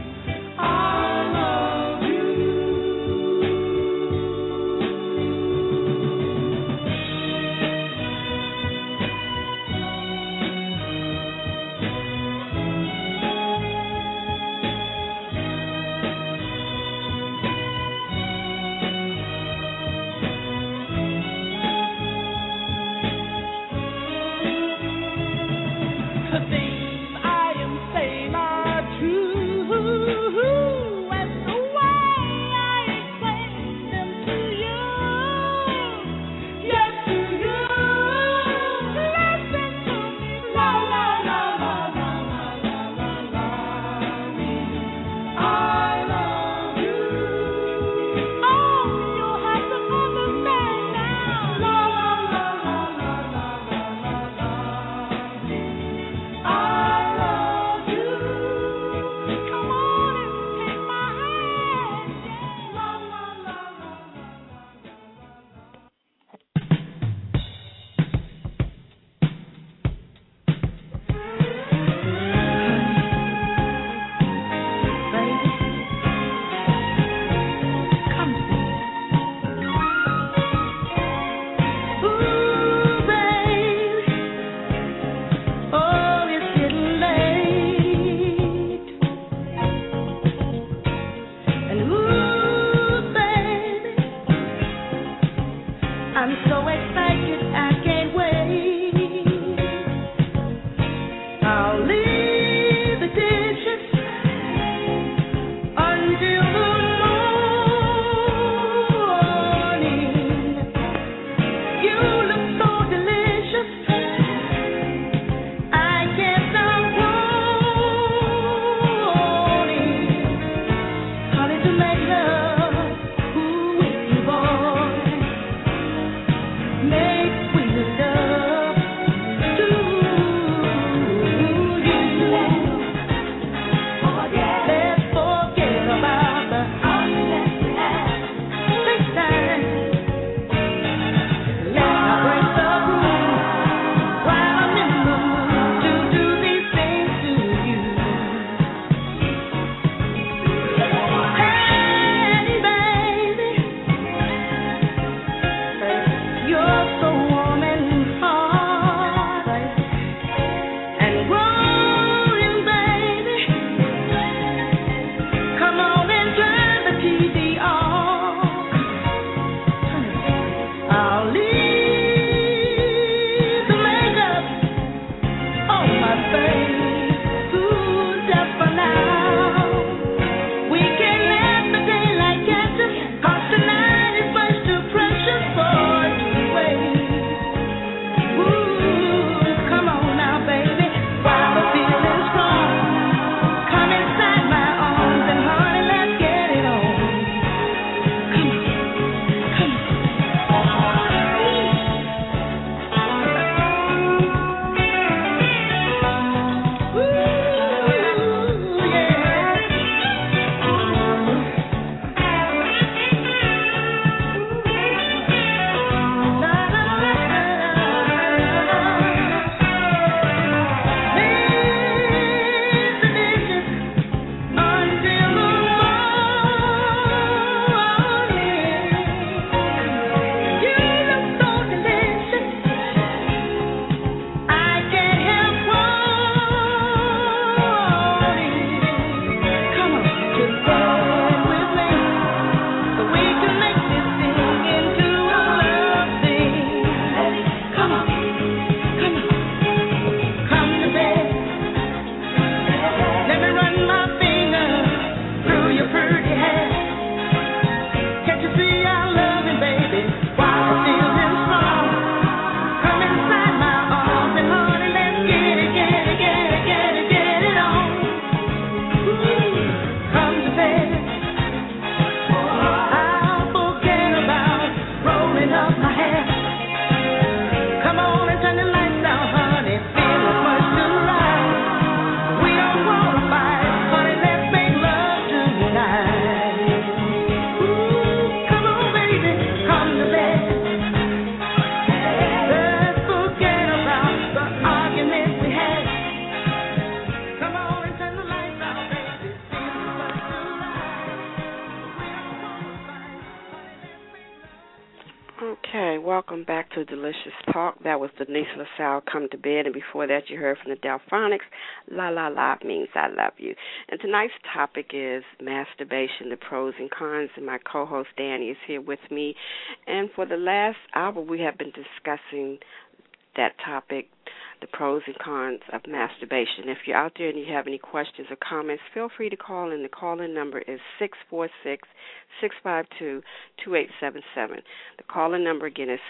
welcome back to Delicious Talk. That was Denise LaSalle, Come to Bed, and before that you heard from the Delphonics, La La La means I love you. And tonight's topic is masturbation, the pros and cons, and my co-host Danny is here with me. And for the last hour we have been discussing that topic, the pros and cons of masturbation. If you're out there and you have any questions or comments, feel free to call in. The call-in number is 646-652-2877. The call-in number again is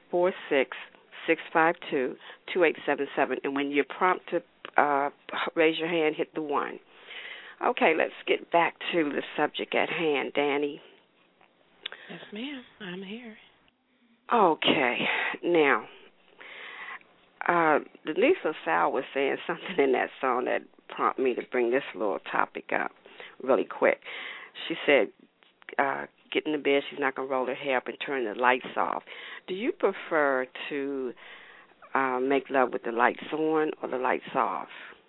646-652-2877. And when you're prompted to raise your hand, hit the 1. Okay, let's get back to the subject at hand. Danny? Yes, ma'am. I'm here. Okay. Now, Denise LaSalle was saying something in that song that prompted me to bring this little topic up really quick. She said, get in the bed, she's not going to roll her hair up and turn the lights off. Do you prefer to make love with the lights on or the lights off?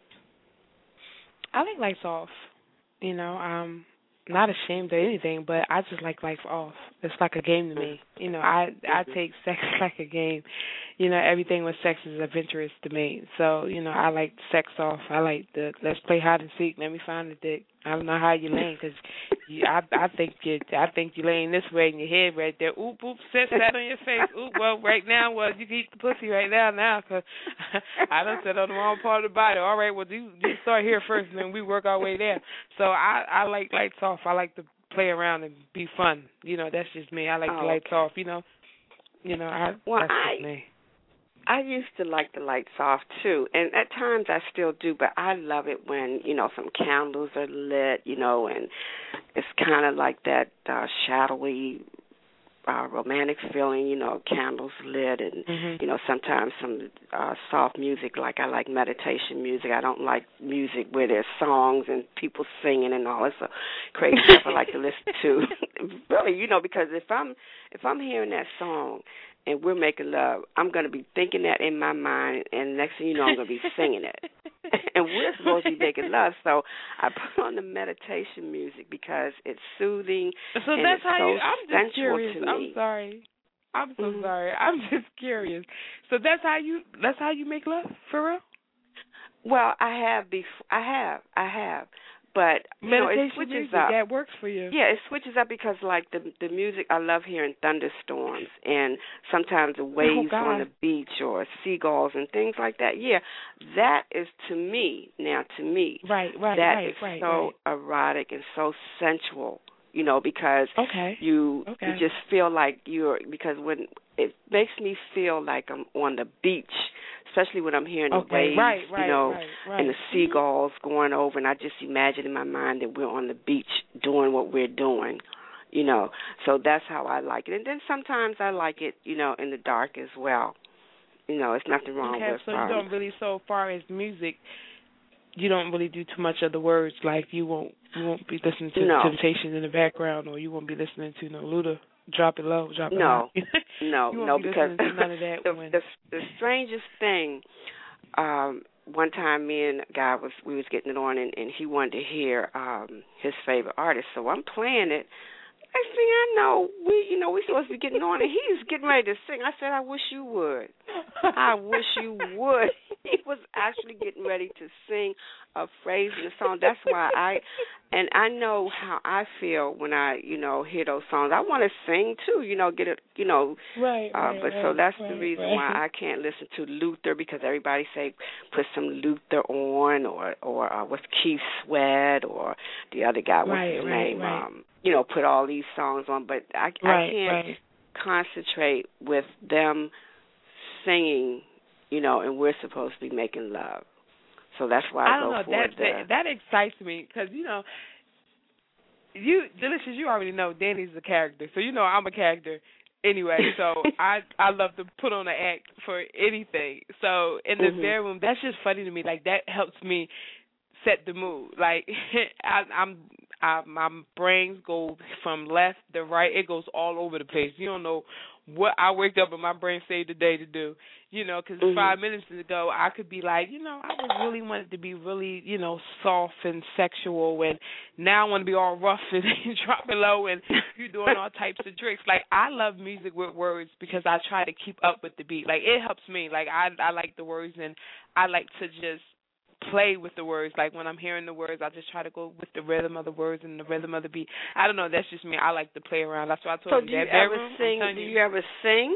I like lights off. You know, I'm not ashamed of anything, but I just like lights off. It's like a game to me. You know, I take sex like a game. You know, everything with sex is adventurous to me. So, you know, I like sex off. I like the let's play hide and seek. Let me find the dick. I don't know how you laying because I think you laying this way in your head right there. Oop, oop, sit on your face. Oop, well, right now, you can eat the pussy right now because I done sit on the wrong part of the body. All right, well, you start here first and then we work our way there. So I like lights off. I like to play around and be fun. You know, that's just me. I like the lights off, you know. That's just me. I used to like the lights off, too, and at times I still do, but I love it when, some candles are lit, and it's kind of like that shadowy, romantic feeling, candles lit and, sometimes some soft music, like I like meditation music. I don't like music where there's songs and people singing and all this crazy stuff I like to listen to. Really, because if I'm hearing that song and we're making love, I'm going to be thinking that in my mind, and next thing you know, I'm going to be singing it. And we're supposed to be making love, so I put on the meditation music because it's soothing. So and that's it's how so you. I'm just curious. to me. I'm sorry. I'm so sorry. I'm just curious. So that's how you make love, for real? Well, I have. But meditation it switches music, up. that works for you. Yeah, it switches up because like the music, I love hearing thunderstorms and sometimes the waves on the beach or seagulls and things like that. Yeah, that is to me. Right. That is so erotic and so sensual. Because you just feel like because when it makes me feel like I'm on the beach, especially when I'm hearing the waves, and the seagulls going over, and I just imagine in my mind that we're on the beach doing what we're doing, So that's how I like it. And then sometimes I like it, in the dark as well. It's nothing wrong with so you don't really, so far as music, you don't really do too much of the words, like you won't be listening to Temptation in the background, or you won't be listening to no Luda, Drop It Low, Drop It High. No, because none of that the strangest thing, one time me and a guy we was getting it on, and he wanted to hear his favorite artist, so I'm playing it. Next thing I know, we supposed to be getting on, and he's getting ready to sing. I said, I wish you would. I wish you would. He was actually getting ready to sing a phrase in the song. That's why I know how I feel when I, hear those songs. I want to sing too, get it, But so that's the reason why I can't listen to Luther, because everybody say put some Luther on, or with Keith Sweat, or the other guy, what's his name? Put all these songs on, but I can't concentrate with them singing, and we're supposed to be making love. So that's why I don't know. That excites me because, Delicious, you already know Danny's a character. So, I'm a character anyway. So I love to put on an act for anything. So in the bedroom, that's just funny to me. Like, that helps me set the mood. Like, my brains go from left to right. It goes all over the place. You don't know what I wake up and my brain saved the day to do. You know, because 5 minutes ago I could be like, you know, I was really wanted to be really, you know, soft and sexual, and now I want to be all rough and dropping low, and you're doing all types of tricks. Like, I love music with words because I try to keep up with the beat. Like, it helps me. Like, I like the words, and I like to just play with the words. Like, when I'm hearing the words, I just try to go with the rhythm of the words and the rhythm of the beat. I don't know. That's just me. I like to play around. That's why I told you. So do you ever sing? Do you ever sing?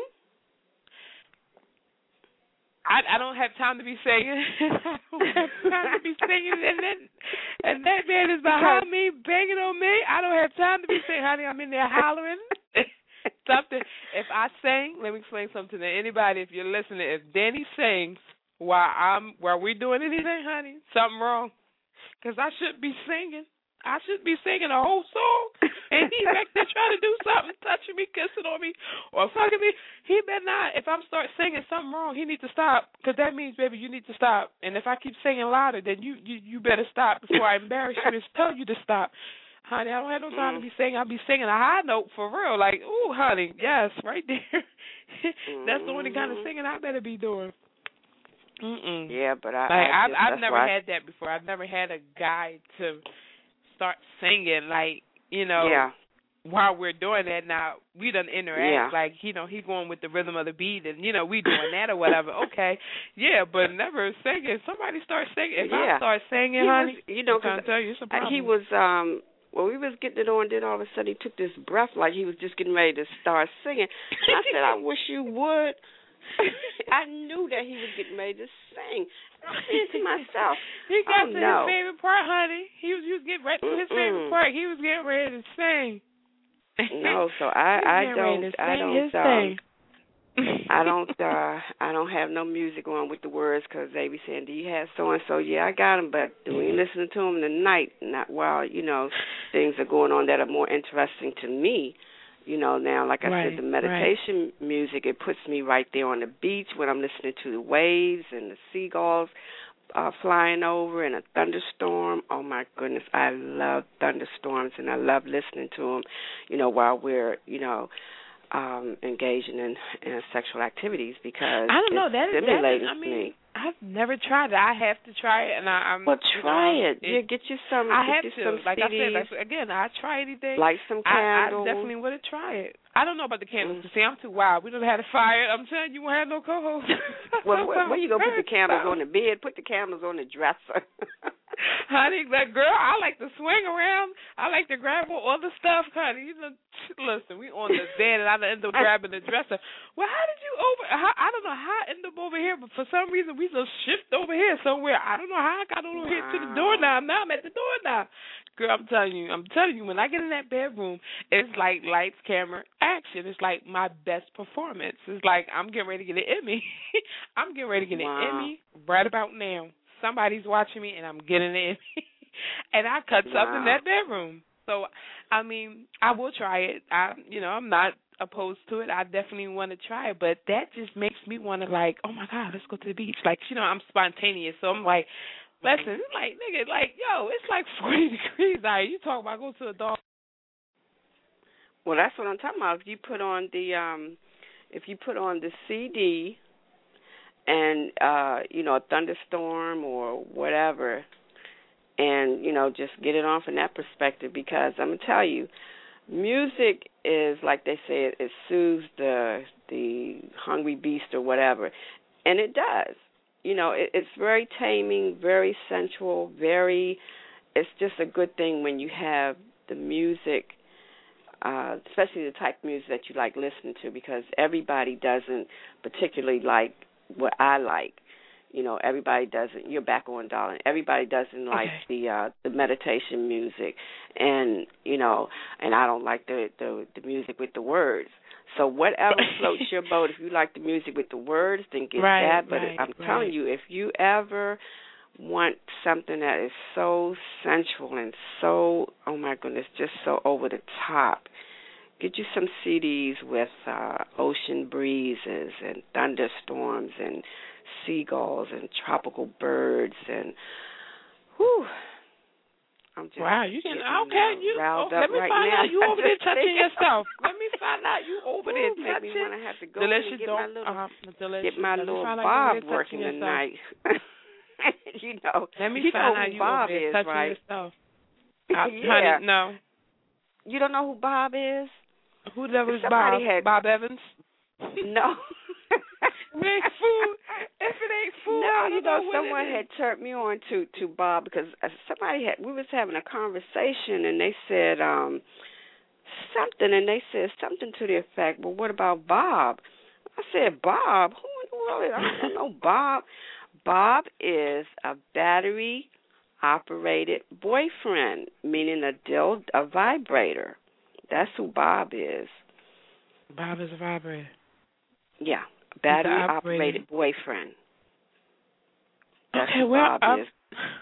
I don't have time to be singing. I don't have time to be singing, and that man is behind me, banging on me. I don't have time to be singing, honey. I'm in there hollering. Something. If I sing, let me explain something to anybody. If you're listening, if Danny sings while we're doing anything, honey, something wrong, because I shouldn't be singing. I should be singing a whole song, and he's back there trying to do something, touching me, kissing on me, or fucking me. He better not. If I'm start singing something wrong, he needs to stop, because that means, baby, you need to stop. And if I keep singing louder, then you better stop before I embarrass you and tell you to stop. Honey, I don't have no time to be singing. I'll be singing a high note for real, like, ooh, honey, yes, right there. That's the only kind of singing I better be doing. Yeah, but I've never had that before. I've never had a guy to start singing, like, you know, while we're doing that. Now, we done interact, like, you know, he going with the rhythm of the beat, and, you know, we doing that or whatever. Okay, yeah, but never singing. Somebody start singing. If I start singing, honey, you know, I'm tell you, it's a problem. He was, well, we was getting it on, then all of a sudden he took this breath like he was just getting ready to start singing. I said, I wish you would. I knew that he was getting ready to sing. I'm saying to myself, he got to his favorite part, honey. He was getting right to his favorite part. He was getting ready to sing. No, so I don't have no music on with the words, because they be saying, do you have so and so? Yeah, I got them, but we ain't listening to them tonight. Not while, you know, things are going on that are more interesting to me. You know, now, like I said, the meditation music, it puts me right there on the beach when I'm listening to the waves and the seagulls flying over and a thunderstorm. Oh, my goodness, I love thunderstorms, and I love listening to them, you know, while we're, you know, engaging in sexual activities, because I don't know, that stimulating I mean, to me. I've never tried it. I have to try it, and I'm. Well, try it. Get you some. I have to. Some like CDs. I said, again, I try anything. Light some candles. I definitely would have tried it. I don't know about the candles. See, I'm too wild. We don't have to fire. I'm telling you, we won't have no co-host. Well, where you gonna put the candles on the bed? Put the candles on the dresser. Honey, like, girl, I like to swing around. I like to grab all the stuff, honey. You know, listen, we on the bed, and I end up grabbing the dresser. Well, how did you I don't know how I end up over here, but for some reason we just shift over here somewhere. I don't know how I got over here to the door now. Now I'm at the door now. Girl, I'm telling you, when I get in that bedroom, it's like lights, camera, action. It's like my best performance. It's like I'm getting ready to get an Emmy. I'm getting ready to get an Emmy right about now. Somebody's watching me, and I'm getting it. And I cut something in that bedroom. So, I mean, I will try it. I'm not opposed to it. I definitely want to try it. But that just makes me want to, like, oh, my God, let's go to the beach. Like, you know, I'm spontaneous. So I'm like, listen, it's like, nigga, like, yo, it's like 40 degrees out here. You talk about go to a dog. Well, that's what I'm talking about. If you put on the CD and, you know, a thunderstorm or whatever, and, you know, just get it on from that perspective, because I'm going to tell you, music is, like they say, it soothes the hungry beast or whatever, and it does. You know, it's very taming, very sensual, it's just a good thing when you have the music, especially the type of music that you like listening to, because everybody doesn't particularly like what I like. You know, everybody doesn't. You're back on, darling. Everybody doesn't like the meditation music, and you know, and I don't like the music with the words. So whatever floats your boat. If you like the music with the words, then get that. But I'm telling you, if you ever want something that is so sensual and so, oh my goodness, just so over the top, get you some CDs with ocean breezes and thunderstorms and seagulls and tropical birds and, whew, I'm just wow, you can riled up let me right find now. out you over there touching yourself. Let me find out you over there Make touching. me want to have to go Delicious, and Delicious. get my Let me little find out Bob you over there working touching tonight. You know, Let me you find know out who you Bob over there is, touching right? yourself. Yeah. Honey, no. You don't know who Bob is? Who the devil is Somebody Bob? Bob Evans? No. If it ain't food, No, I don't know what someone it is. had turned me on to Bob because we was having a conversation and they said something to the effect, well, what about Bob? I said, Bob? Who in the world is? I don't know Bob. Bob is a battery-operated boyfriend, meaning a vibrator. That's who Bob is. Bob is a vibrator. Yeah, battery-operated boyfriend. That's okay, who well, Bob is.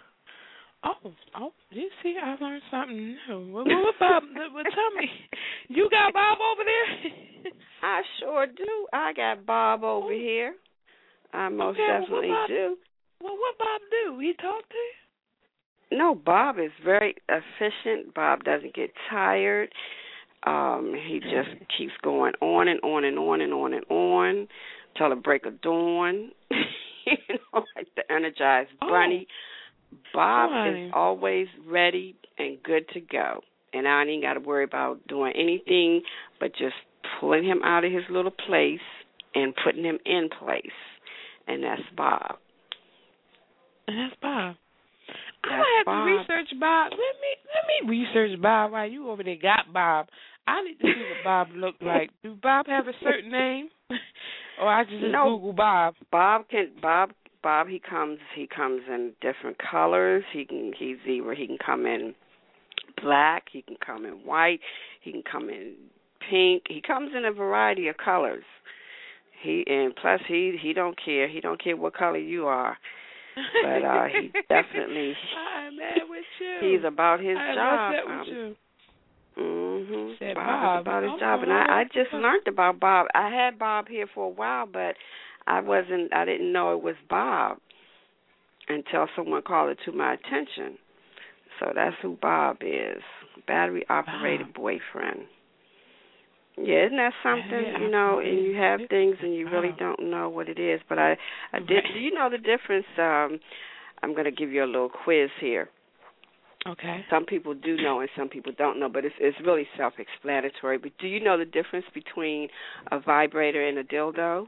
Oh, you see, I learned something new. What Bob? Tell me, you got Bob over there? I sure do. I got Bob over here. I most definitely do. Well, what Bob do? He talk to you? No, Bob is very efficient. Bob doesn't get tired. He just keeps going on and on and on and on and on till the break of dawn. Like the Energized Bunny. Bob is always ready and good to go. And I ain't got to worry about doing anything but just pulling him out of his little place and putting him in place. And that's Bob. And that's Bob. That's I'm gonna have Bob. to research Bob. Let me research Bob while you over there got Bob. I need to see what Bob look like. Do Bob have a certain name? Or I just Google Bob. Bob he comes in different colors. He can come in black, he can come in white, he can come in pink. He comes in a variety of colors. He don't care. He don't care what color you are. But he definitely I'm mad with you. He's about his job. With you. Bob is about his job, and I just learned about Bob. I had Bob here for a while, but I didn't know it was Bob until someone called it to my attention. So that's who Bob is, battery-operated boyfriend. Yeah, isn't that something, and you have things and you really don't know what it is. But I did. Do you know the difference? I'm going to give you a little quiz here. Okay. Some people do know and some people don't know, but it's really self-explanatory. But do you know the difference between a vibrator and a dildo?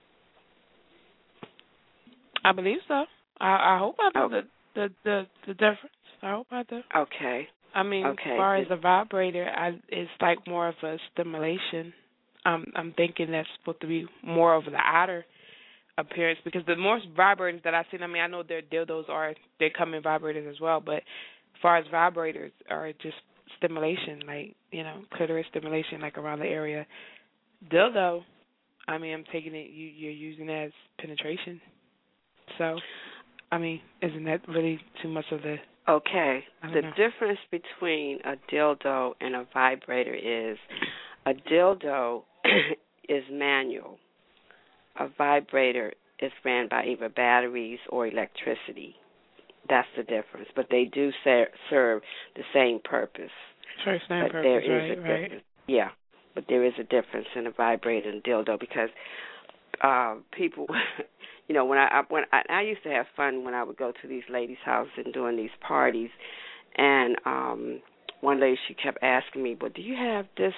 I believe so. I hope I know the difference. I hope I do. Okay. I mean, as far as a vibrator, it's like more of a stimulation. I'm thinking that's supposed to be more of the outer appearance because the more vibrators that I've seen, I mean, I know their dildos they come in vibrators as well, but as far as vibrators are just stimulation, like, clitoris stimulation, like around the area. Dildo, I mean, I'm taking it, you're using it as penetration. So, I mean, isn't that really too much of the... Okay. The difference between a dildo and a vibrator is a dildo is manual. A vibrator is ran by either batteries or electricity. That's the difference. But they do serve the same purpose. Same purpose, there is a difference. Right. Yeah, but there is a difference in a vibrator and dildo because people... when I used to have fun when I would go to these ladies' houses and doing these parties, and one lady, she kept asking me, "Well, do you have this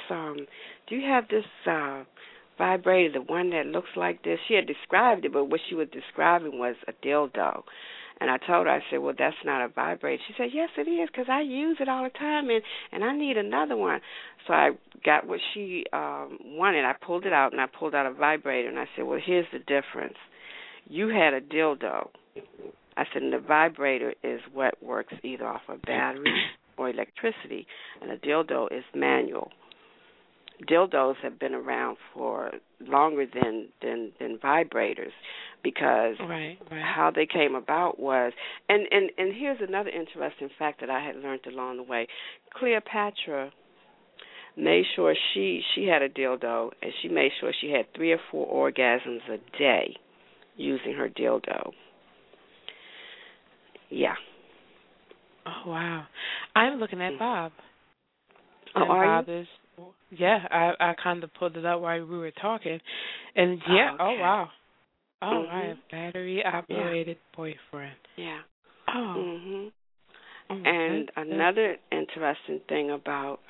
vibrator, the one that looks like this?" She had described it, but what she was describing was a dildo. And I told her, I said, "Well, that's not a vibrator." She said, "Yes, it is, because I use it all the time, and I need another one." So I got what she wanted. I pulled it out, and I pulled out a vibrator, and I said, "Well, here's the difference. You had a dildo." I said, and the vibrator is what works either off of battery or electricity, and a dildo is manual. Dildos have been around for longer than vibrators because how they came about was, and here's another interesting fact that I had learned along the way. Cleopatra made sure she had a dildo, and she made sure she had 3 or 4 orgasms a day using her dildo. Yeah. Oh, wow. I'm looking at Bob. Oh, And are Bob you? is, I kind of pulled it up while we were talking. And yeah, Okay. oh, wow. Oh, I have Mhm. battery-operated boyfriend. Yeah. Oh. Mhm. Oh, And another interesting thing about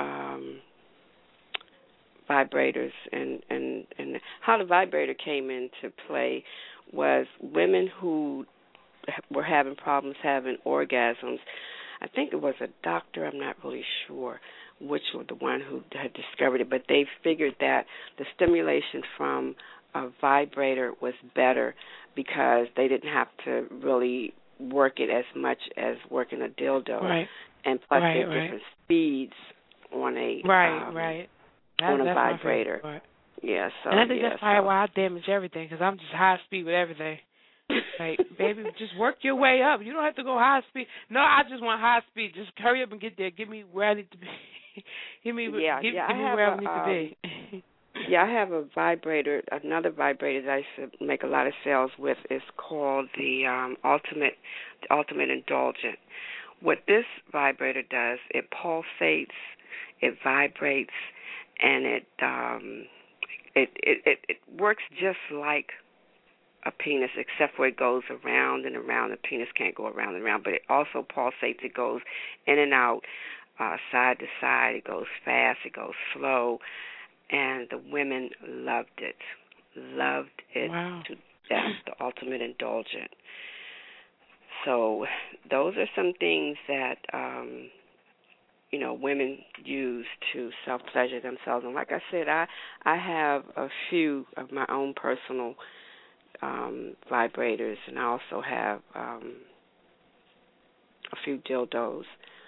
vibrators and how the vibrator came into play was women who were having problems having orgasms. I think it was a doctor, I'm not really sure which was the one who had discovered it, but they figured that the stimulation from a vibrator was better because they didn't have to really work it as much as working a dildo. right. And plus Right, there's right. different speeds on a Right. on a That's my favorite vibrator. part. Yeah, so And I think that's probably why I damage everything, because I'm just high speed with everything. Like, baby, just work your way up. You don't have to go high speed. No, I just want high speed. Just hurry up and get there. Get me where I need to be. Give me where I need to be. Yeah, I have a vibrator. Another vibrator that I used to make a lot of sales with is called the Ultimate Indulgent. What this vibrator does, it pulsates, it vibrates, and it works just like a penis, except for it goes around and around. The penis can't go around and around, but it also pulsates. It goes in and out, side to side. It goes fast. It goes slow. And the women loved it. Wow. To death, the Ultimate Indulgent. So those are some things that, women use to self-pleasure themselves. And like I said, I have a few of my own personal vibrators, and I also have a few dildos.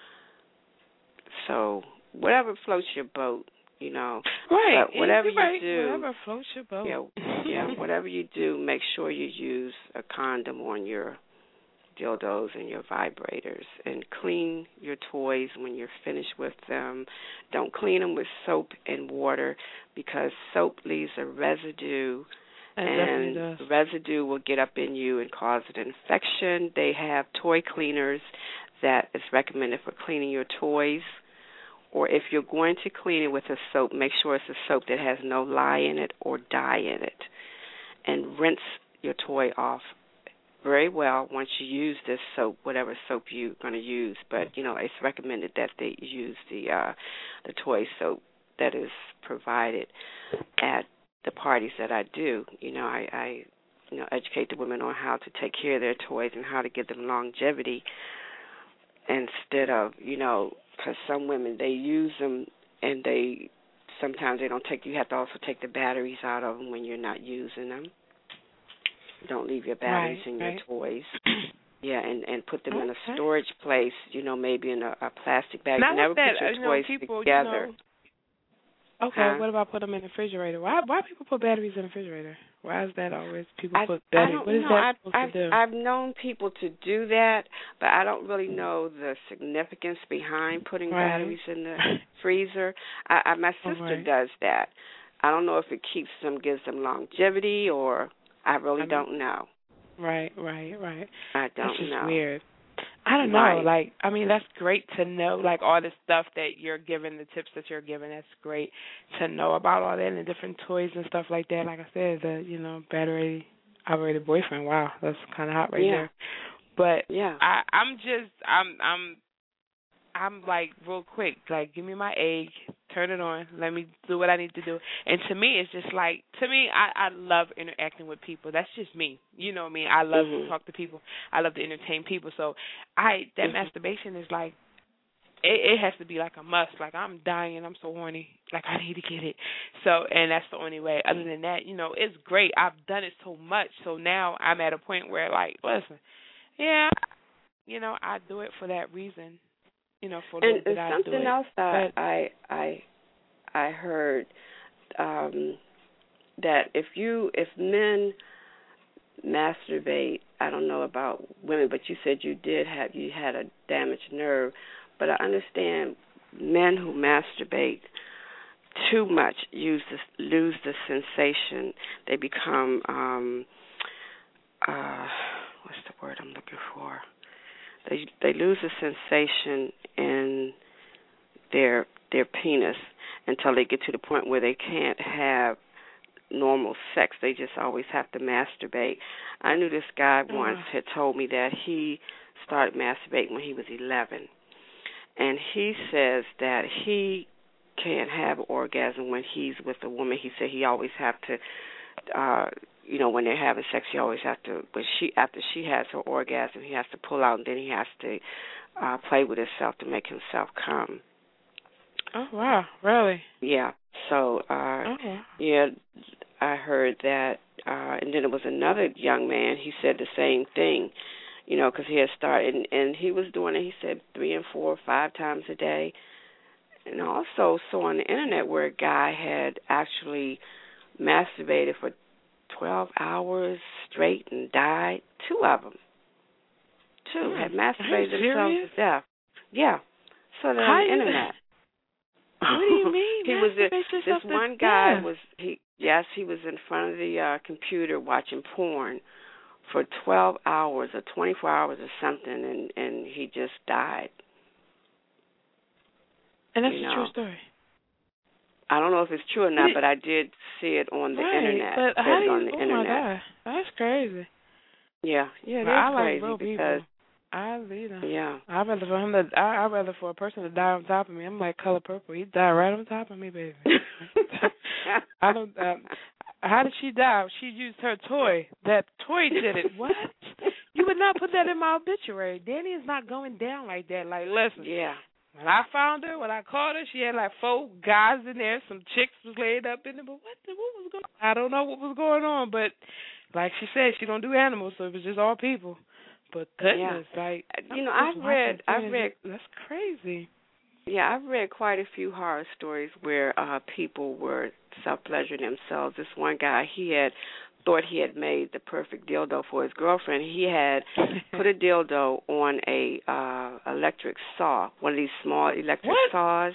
So whatever floats your boat, Right. But whatever you do, whatever floats your boat. Whatever you do, make sure you use a condom on your dildos and your vibrators, and clean your toys when you're finished with them. Don't clean them with soap and water, because soap leaves a residue, and the residue will get up in you and cause an infection. They have toy cleaners that is recommended for cleaning your toys. Or if you're going to clean it with a soap, make sure it's a soap that has no lye in it or dye in it. And rinse your toy off very well once you use this soap, whatever soap you're going to use. But, it's recommended that they use the toy soap that is provided at the parties that I do. I educate the women on how to take care of their toys and how to give them longevity instead of, because some women, they use them and sometimes they don't take, you have to also take the batteries out of them when you're not using them. Don't leave your batteries in your toys. Yeah, and put them in a storage place, maybe in a plastic bag. Now, never put your toys together. Okay, what about put them in the refrigerator? Why people put batteries in the refrigerator? Why is that always people put batteries? What is that supposed to do? I've known people to do that, but I don't really know the significance behind putting batteries in the freezer. My sister does that. I don't know if it gives them longevity, or I really don't know. Right. I don't know. That's just weird. I don't know. That's great to know, all the stuff that you're giving, the tips that you're giving. That's great to know about all that and the different toys and stuff like that. Like I said, the battery-operated boyfriend. Wow, that's kind of hot there. But I'm like real quick. Like, give me my egg, turn it on, let me do what I need to do. And to me, it's just I love interacting with people. That's just me. You know me. I love to talk to people. I love to entertain people. So masturbation is it has to be like a must. Like, I'm dying. I'm so horny. Like, I need to get it. So, and that's the only way. Other than that, it's great. I've done it so much. So now I'm at a point where, listen, I do it for that reason. For the and that something I do else it. that I heard that if men masturbate, I don't know about women, but you said you had a damaged nerve, but I understand men who masturbate too much lose the sensation. They become what's the word I'm looking for? They lose the sensation in their penis until they get to the point where they can't have normal sex. They just always have to masturbate. I knew this guy once had told me that he started masturbating when he was 11. And he says that he can't have an orgasm when he's with a woman. He said he always have to, when they're having sex, he always have to, after she has her orgasm, he has to pull out, and then he has to play with himself to make himself come. Oh, wow, really? Yeah. So, yeah, I heard that. And then there was another young man, he said the same thing, because he had started, and he was doing it, he said 3 and 4 or 5 times a day. And I also saw on the internet where a guy had actually masturbated for 12 hours straight and died. 2 of them. 2 had masturbated themselves to death. Yeah. So they're on the internet. What do you mean? He was this one guy was he was in front of the computer watching porn for 12 hours or 24 hours or something, and he just died. And that's a true story. I don't know if it's true or not, but I did see it on the internet. But how do you, internet. My God, that's crazy. Yeah, it I is like crazy real because people. I lead him. Yeah. I'd rather for a person to die on top of me. I'm like Color Purple. He died right on top of me, baby. I don't. How did she die? She used her toy. That toy did it. What? You would not put that in my obituary. Danny is not going down like that. Like, listen. Yeah. When I found her, when I called her, she had like 4 guys in there. Some chicks was laid up in there. But what was going on? I don't know what was going on. But like she said, she don't do animals, so it was just all people. But goodness, like I've read. That's crazy. Yeah, I've read quite a few horror stories where people were self-pleasuring themselves. This one guy, he had thought he had made the perfect dildo for his girlfriend. He had put a dildo on a electric saw, one of these small electric saws,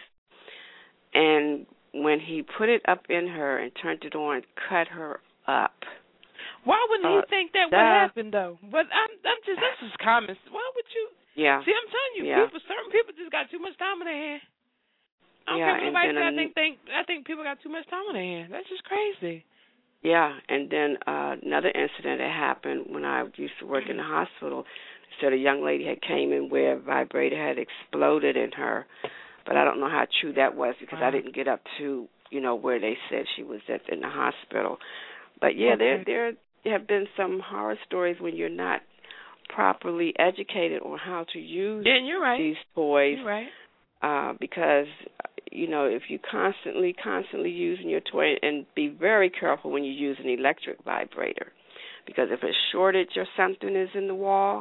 and when he put it up in her and turned it on, cut her up. Why wouldn't he think that would happen, though? But that's just common. Why would you? Yeah. See, I'm telling you, certain people just got too much time on their hands. I don't care what nobody says. I think people got too much time on their hands. That's just crazy. Yeah, and then another incident that happened when I used to work in the hospital. So a young lady had came in where a vibrator had exploded in her, but I don't know how true that was because I didn't get up to where they said she was in the hospital. But yeah, there have been some horror stories when you're not properly educated on how to use these toys. You're right. Because if you constantly using your toy, and be very careful when you use an electric vibrator, because if a shortage or something is in the wall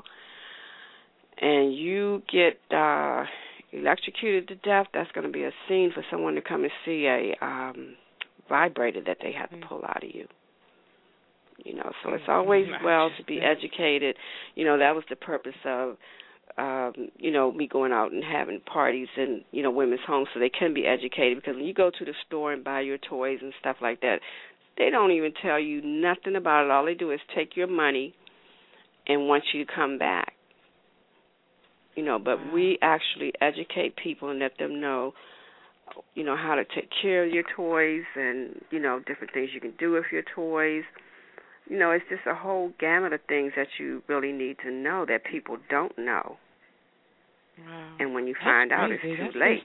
and you get electrocuted to death, that's going to be a scene for someone to come and see a vibrator that they have to pull out of you. So it's always well to be educated. That was the purpose of me going out and having parties in, women's homes so they can be educated, because when you go to the store and buy your toys and stuff like that, they don't even tell you nothing about it. All they do is take your money and want you to come back. But we actually educate people and let them know, how to take care of your toys and, different things you can do with your toys. It's just a whole gamut of things that you really need to know that people don't know. Wow. And when you find out, it's too late.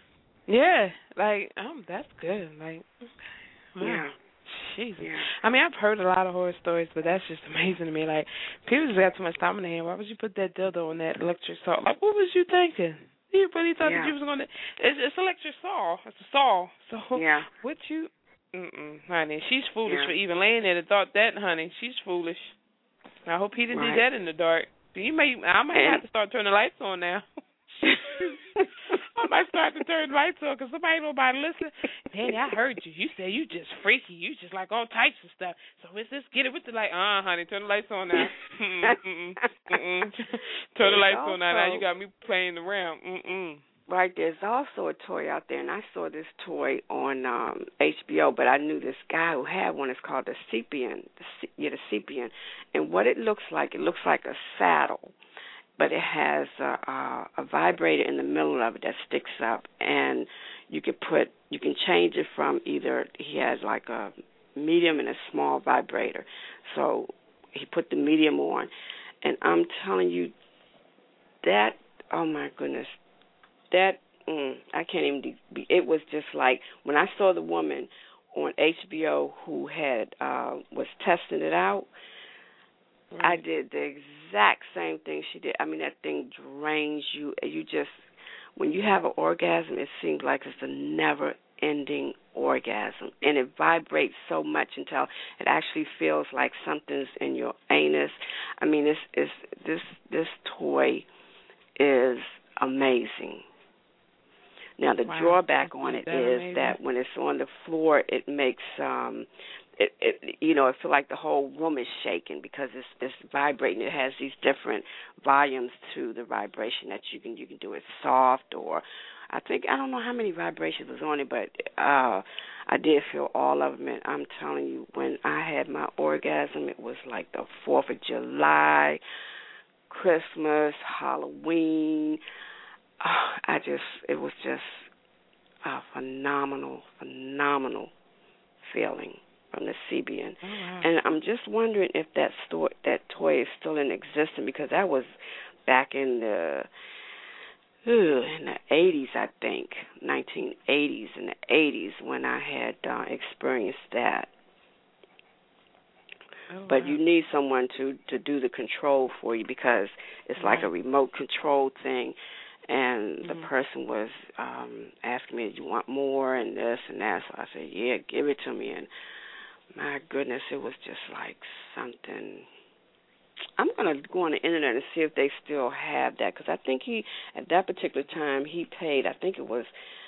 That's good. Wow. Yeah. Jesus. Yeah. I mean, I've heard a lot of horror stories, but that's just amazing to me. Like, people just got too much time in their hand. Why would you put that dildo on that electric saw? Like, what was you thinking? You really thought that you was going to... It's electric saw. It's a saw. So, what you... honey, she's foolish for even laying there to thought that, honey. She's foolish. I hope he didn't do that in the dark. I might have to start turning the lights on now. I might start to turn the lights on because somebody ain't nobody listen. Danny, I heard you. You said you just freaky. You just like all types of stuff. So let's just get it with the light. Honey, turn the lights on now. Turn the lights on now. Now you got me playing around. Right, there's also a toy out there, and I saw this toy on HBO, but I knew this guy who had one. It's called the Sepian. The Sepian. And what it looks like a saddle. but it has a vibrator in the middle of it that sticks up, and you can change it from either, he has like a medium and a small vibrator. So he put the medium on, and I'm telling you that, oh my goodness, that I can't even it was just like when I saw the woman on HBO who had was testing it out. I did the exact same thing she did. I mean, that thing drains you. You just, when you have an orgasm, it seems like it's a never-ending orgasm, and it vibrates so much until it actually feels like something's in your anus. I mean, this toy is amazing. Now, the drawback on it is that when it's on the floor, it makes it feels like the whole room is shaking because it's vibrating. It has these different volumes to the vibration that you can do it soft, or I don't know how many vibrations was on it, but I did feel all of them. And I'm telling you, when I had my orgasm, it was like the 4th of July, Christmas, Halloween. It was just a phenomenal feeling from the Sybian. Oh, wow. And I'm just wondering if that toy is still in existence, because that was back in the 80s, I think, 1980s, in the 80s when I had experienced that. Oh, but wow. you need someone to do the control for you, because it's like a remote control thing. And the person was asking me, do you want more and this and that? So I said, yeah, give it to me. And my goodness, it was just like something. I'm going to go on the internet and see if they still have that, because I think at that particular time, he paid, I think it was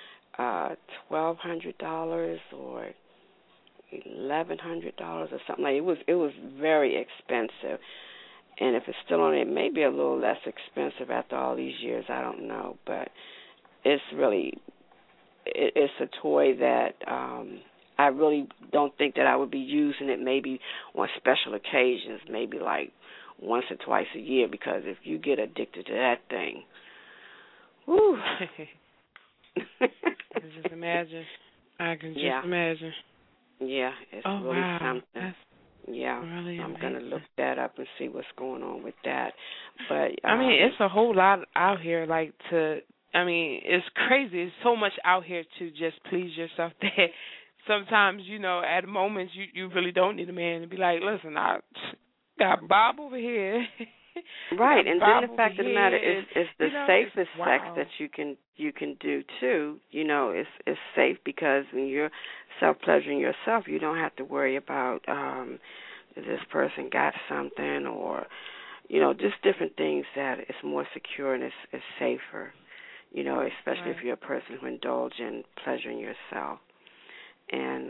$1,200 or $1,100 or something like that. It was very expensive. And if it's still on, it may be a little less expensive after all these years. I don't know, but it's a toy that I really don't think that I would be using it maybe on special occasions, maybe like once or twice a year, because if you get addicted to that thing, whew. I can just imagine. Yeah, it's really something. That's really I'm amazing. going to look that up and see what's going on with that. But I mean, it's a whole lot out here. It's crazy. It's so much out here to just please yourself that sometimes, at moments you really don't need a man to be like, listen, I got Bob over here. Right, and then the fact of the matter is the safest sex that you can do too. It's safe because when you're self-pleasuring yourself, you don't have to worry about this person got something, or just different things that it's more secure and it's safer. Especially if you're a person who indulges in pleasuring yourself. And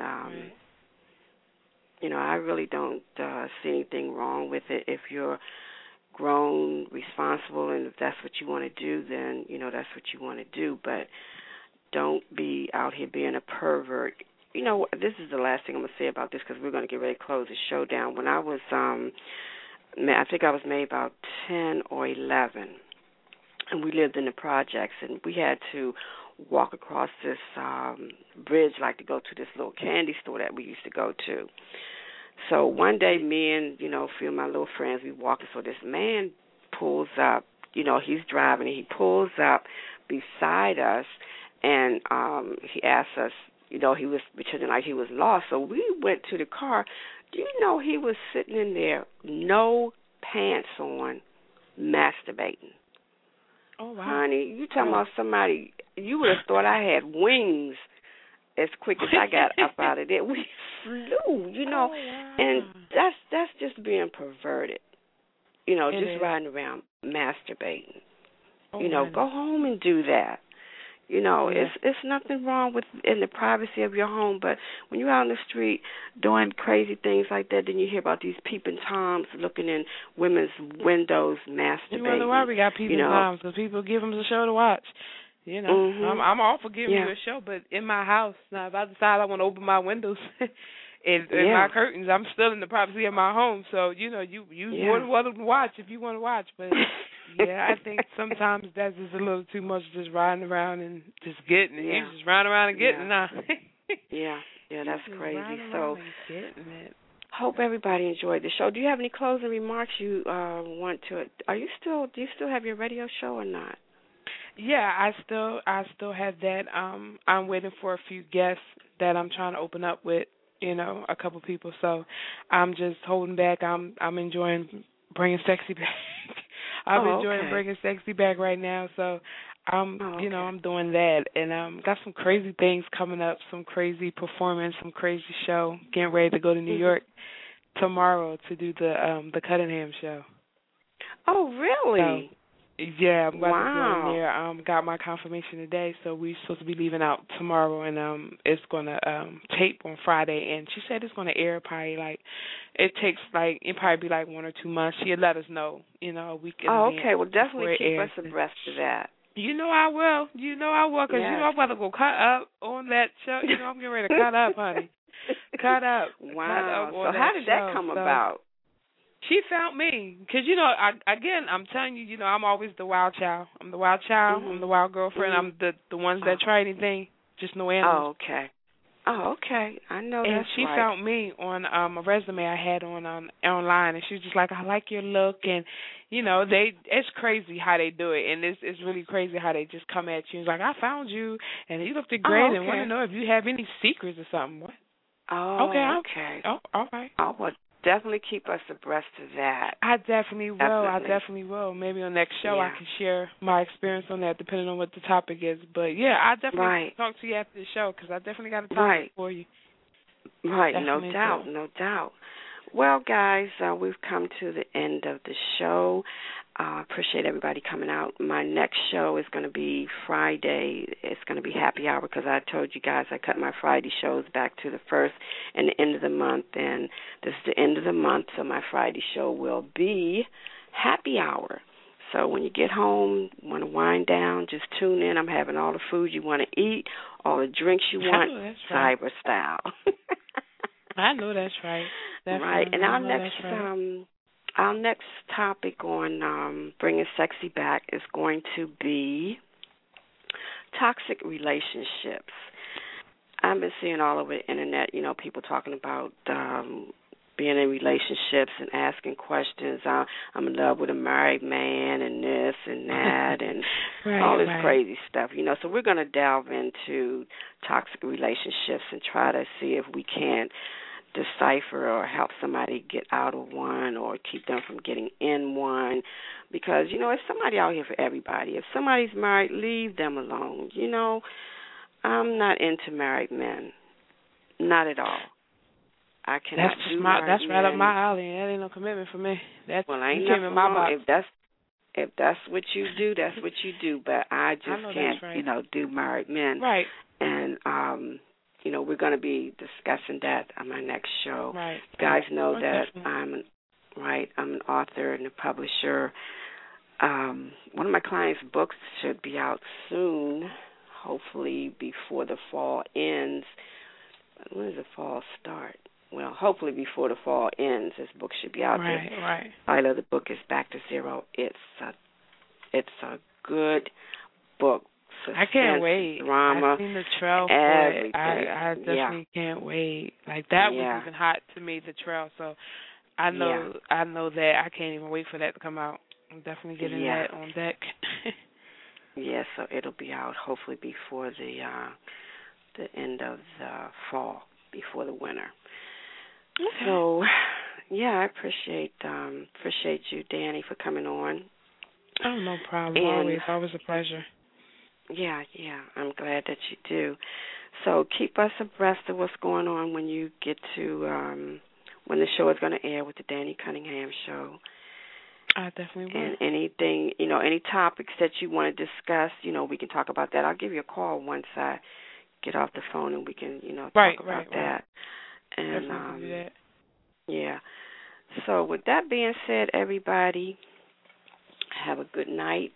I really don't see anything wrong with it if you're grown, responsible, and if that's what you want to do, then, that's what you want to do. But don't be out here being a pervert. This is the last thing I'm going to say about this, because we're going to get ready to close the show down. When I was, I think I was maybe about 10 or 11, and we lived in the projects, and we had to walk across this bridge, like to go to this little candy store that we used to go to. So one day, me and, a few of my little friends, we walking. So this man pulls up, he's driving, and he pulls up beside us, and he asked us, he was pretending like he was lost. So we went to the car. Do you know he was sitting in there, no pants on, masturbating? Oh, wow. Honey, you talking about somebody, you would have thought I had wings as quick as I got up out of there. We flew, Oh, wow. and that's just being perverted, just is. riding around masturbating. Oh, go home and do that. It's nothing wrong with in the privacy of your home, but when you're out in the street doing crazy things like that, then you hear about these peeping toms looking in women's windows masturbating. You wonder why we got peeping toms, because people give them a show to watch. I'm all for giving you a show, but in my house, now if I decide I want to open my windows and my curtains, I'm still in the privacy of my home. So, you more than welcome to watch if you want to watch, but Yeah, I think sometimes that's just a little too much, just riding around and just getting it. You just riding around and getting it now. Yeah, that's crazy. So, getting it. Hope everybody enjoyed the show. Do you have any closing remarks you want to? Do you still have your radio show or not? Yeah, I still have that. I'm waiting for a few guests that I'm trying to open up with. A couple people. So I'm just holding back. I'm enjoying bringing sexy back. I'm enjoying bringing sexy back right now. So I'm doing that, and got some crazy things coming up, some crazy performance, some crazy show. Getting ready to go to New York tomorrow to do the Cunningham show. Oh, really? So, yeah, I'm about to go in there. Got my confirmation today, so we're supposed to be leaving out tomorrow, and it's gonna tape on Friday. And she said it's gonna air probably it probably be 1 or 2 months. She'll let us know, a week in advance. Oh, okay. Well, definitely keep us abreast of that. I will. I will, because I'm about to go cut up on that show. I'm getting ready to cut up, honey. Cut up. Wow. Cut up so how did that come about? She found me because I'm telling you, I'm always the wild child. I'm the wild child. I'm the wild girlfriend. I'm the ones that try anything, just no animals. Oh, okay. I know that's right. And she found me on a resume I had on online, and she was just like, I like your look, and it's crazy how they do it, and it's really crazy how they just come at you. It's like, I found you, and you looked great, and want to know if you have any secrets or something. What? Oh, okay. Oh, all right. Oh, well, definitely keep us abreast of that. I definitely will. Maybe on next show I can share my experience on that, depending on what the topic is. But, yeah, I definitely talk to you after the show, because I definitely got a topic for you. Right, Definitely no doubt. Well, guys, we've come to the end of the show. Appreciate everybody coming out. My next show is going to be Friday. It's going to be happy hour, because I told you guys I cut my Friday shows back to the first and the end of the month, and this is the end of the month, so my Friday show will be happy hour. So when you get home, want to wind down, just tune in. I'm having all the food you want to eat, all the drinks you want, cyber style. I know that's right. Definitely. Right, and our next topic on bringing sexy back is going to be toxic relationships. I've been seeing all over the internet, people talking about being in relationships and asking questions. I'm in love with a married man and this and that and all this crazy stuff, So we're going to delve into toxic relationships and try to see if we can decipher or help somebody get out of one or keep them from getting in one, because it's somebody out here for everybody. If somebody's married, leave them alone. I'm not into married men, not at all. I cannot do married That's right men. up my alley. That ain't no commitment for me. Ain't nothing in my box. If that's what you do, that's what you do. But I just can't, do married men. Right. And we're going to be discussing that on my next show. Right. You guys know that I'm an author and a publisher. One of my clients' books should be out soon, hopefully before the fall ends. When does the fall start? Well, hopefully before the fall ends, this book should be out there. Right. The title of the book is Back to Zero. It's a good book. I can't wait. Drama, I've seen the trail for it. I definitely can't wait. That was even hot to me, the trail. So I know that I can't even wait for that to come out. I'm definitely getting that on deck. So it'll be out hopefully before the end of the fall, before the winter. Okay. So I appreciate you, Danny, for coming on. Oh, no problem. Always a pleasure. Yeah, I'm glad that you do. So keep us abreast of what's going on when you get to when the show is going to air with the Danny Cunningham Show. I definitely will. And anything, any topics that you want to discuss, we can talk about that. I'll give you a call once I get off the phone and we can, talk about that. And definitely do that. Yeah. So with that being said, everybody, have a good night.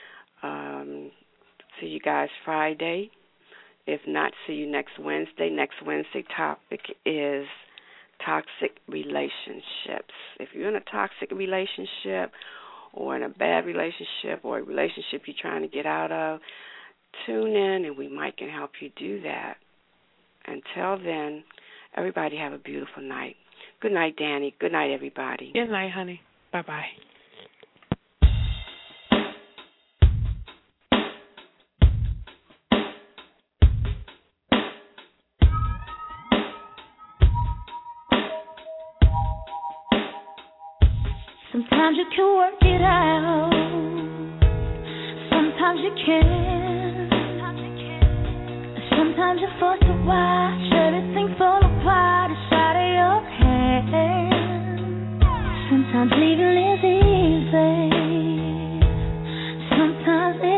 See you guys Friday. If not, see you next Wednesday. Next Wednesday topic is toxic relationships. If you're in a toxic relationship or in a bad relationship or a relationship you're trying to get out of, tune in and we might can help you do that. Until then, everybody have a beautiful night. Good night, Danny. Good night, everybody. Good night, honey. Bye-bye. Sometimes you can work it out. Sometimes you can't. Sometimes you're forced to watch everything fall apart inside of your head. Sometimes leaving is easy. Sometimes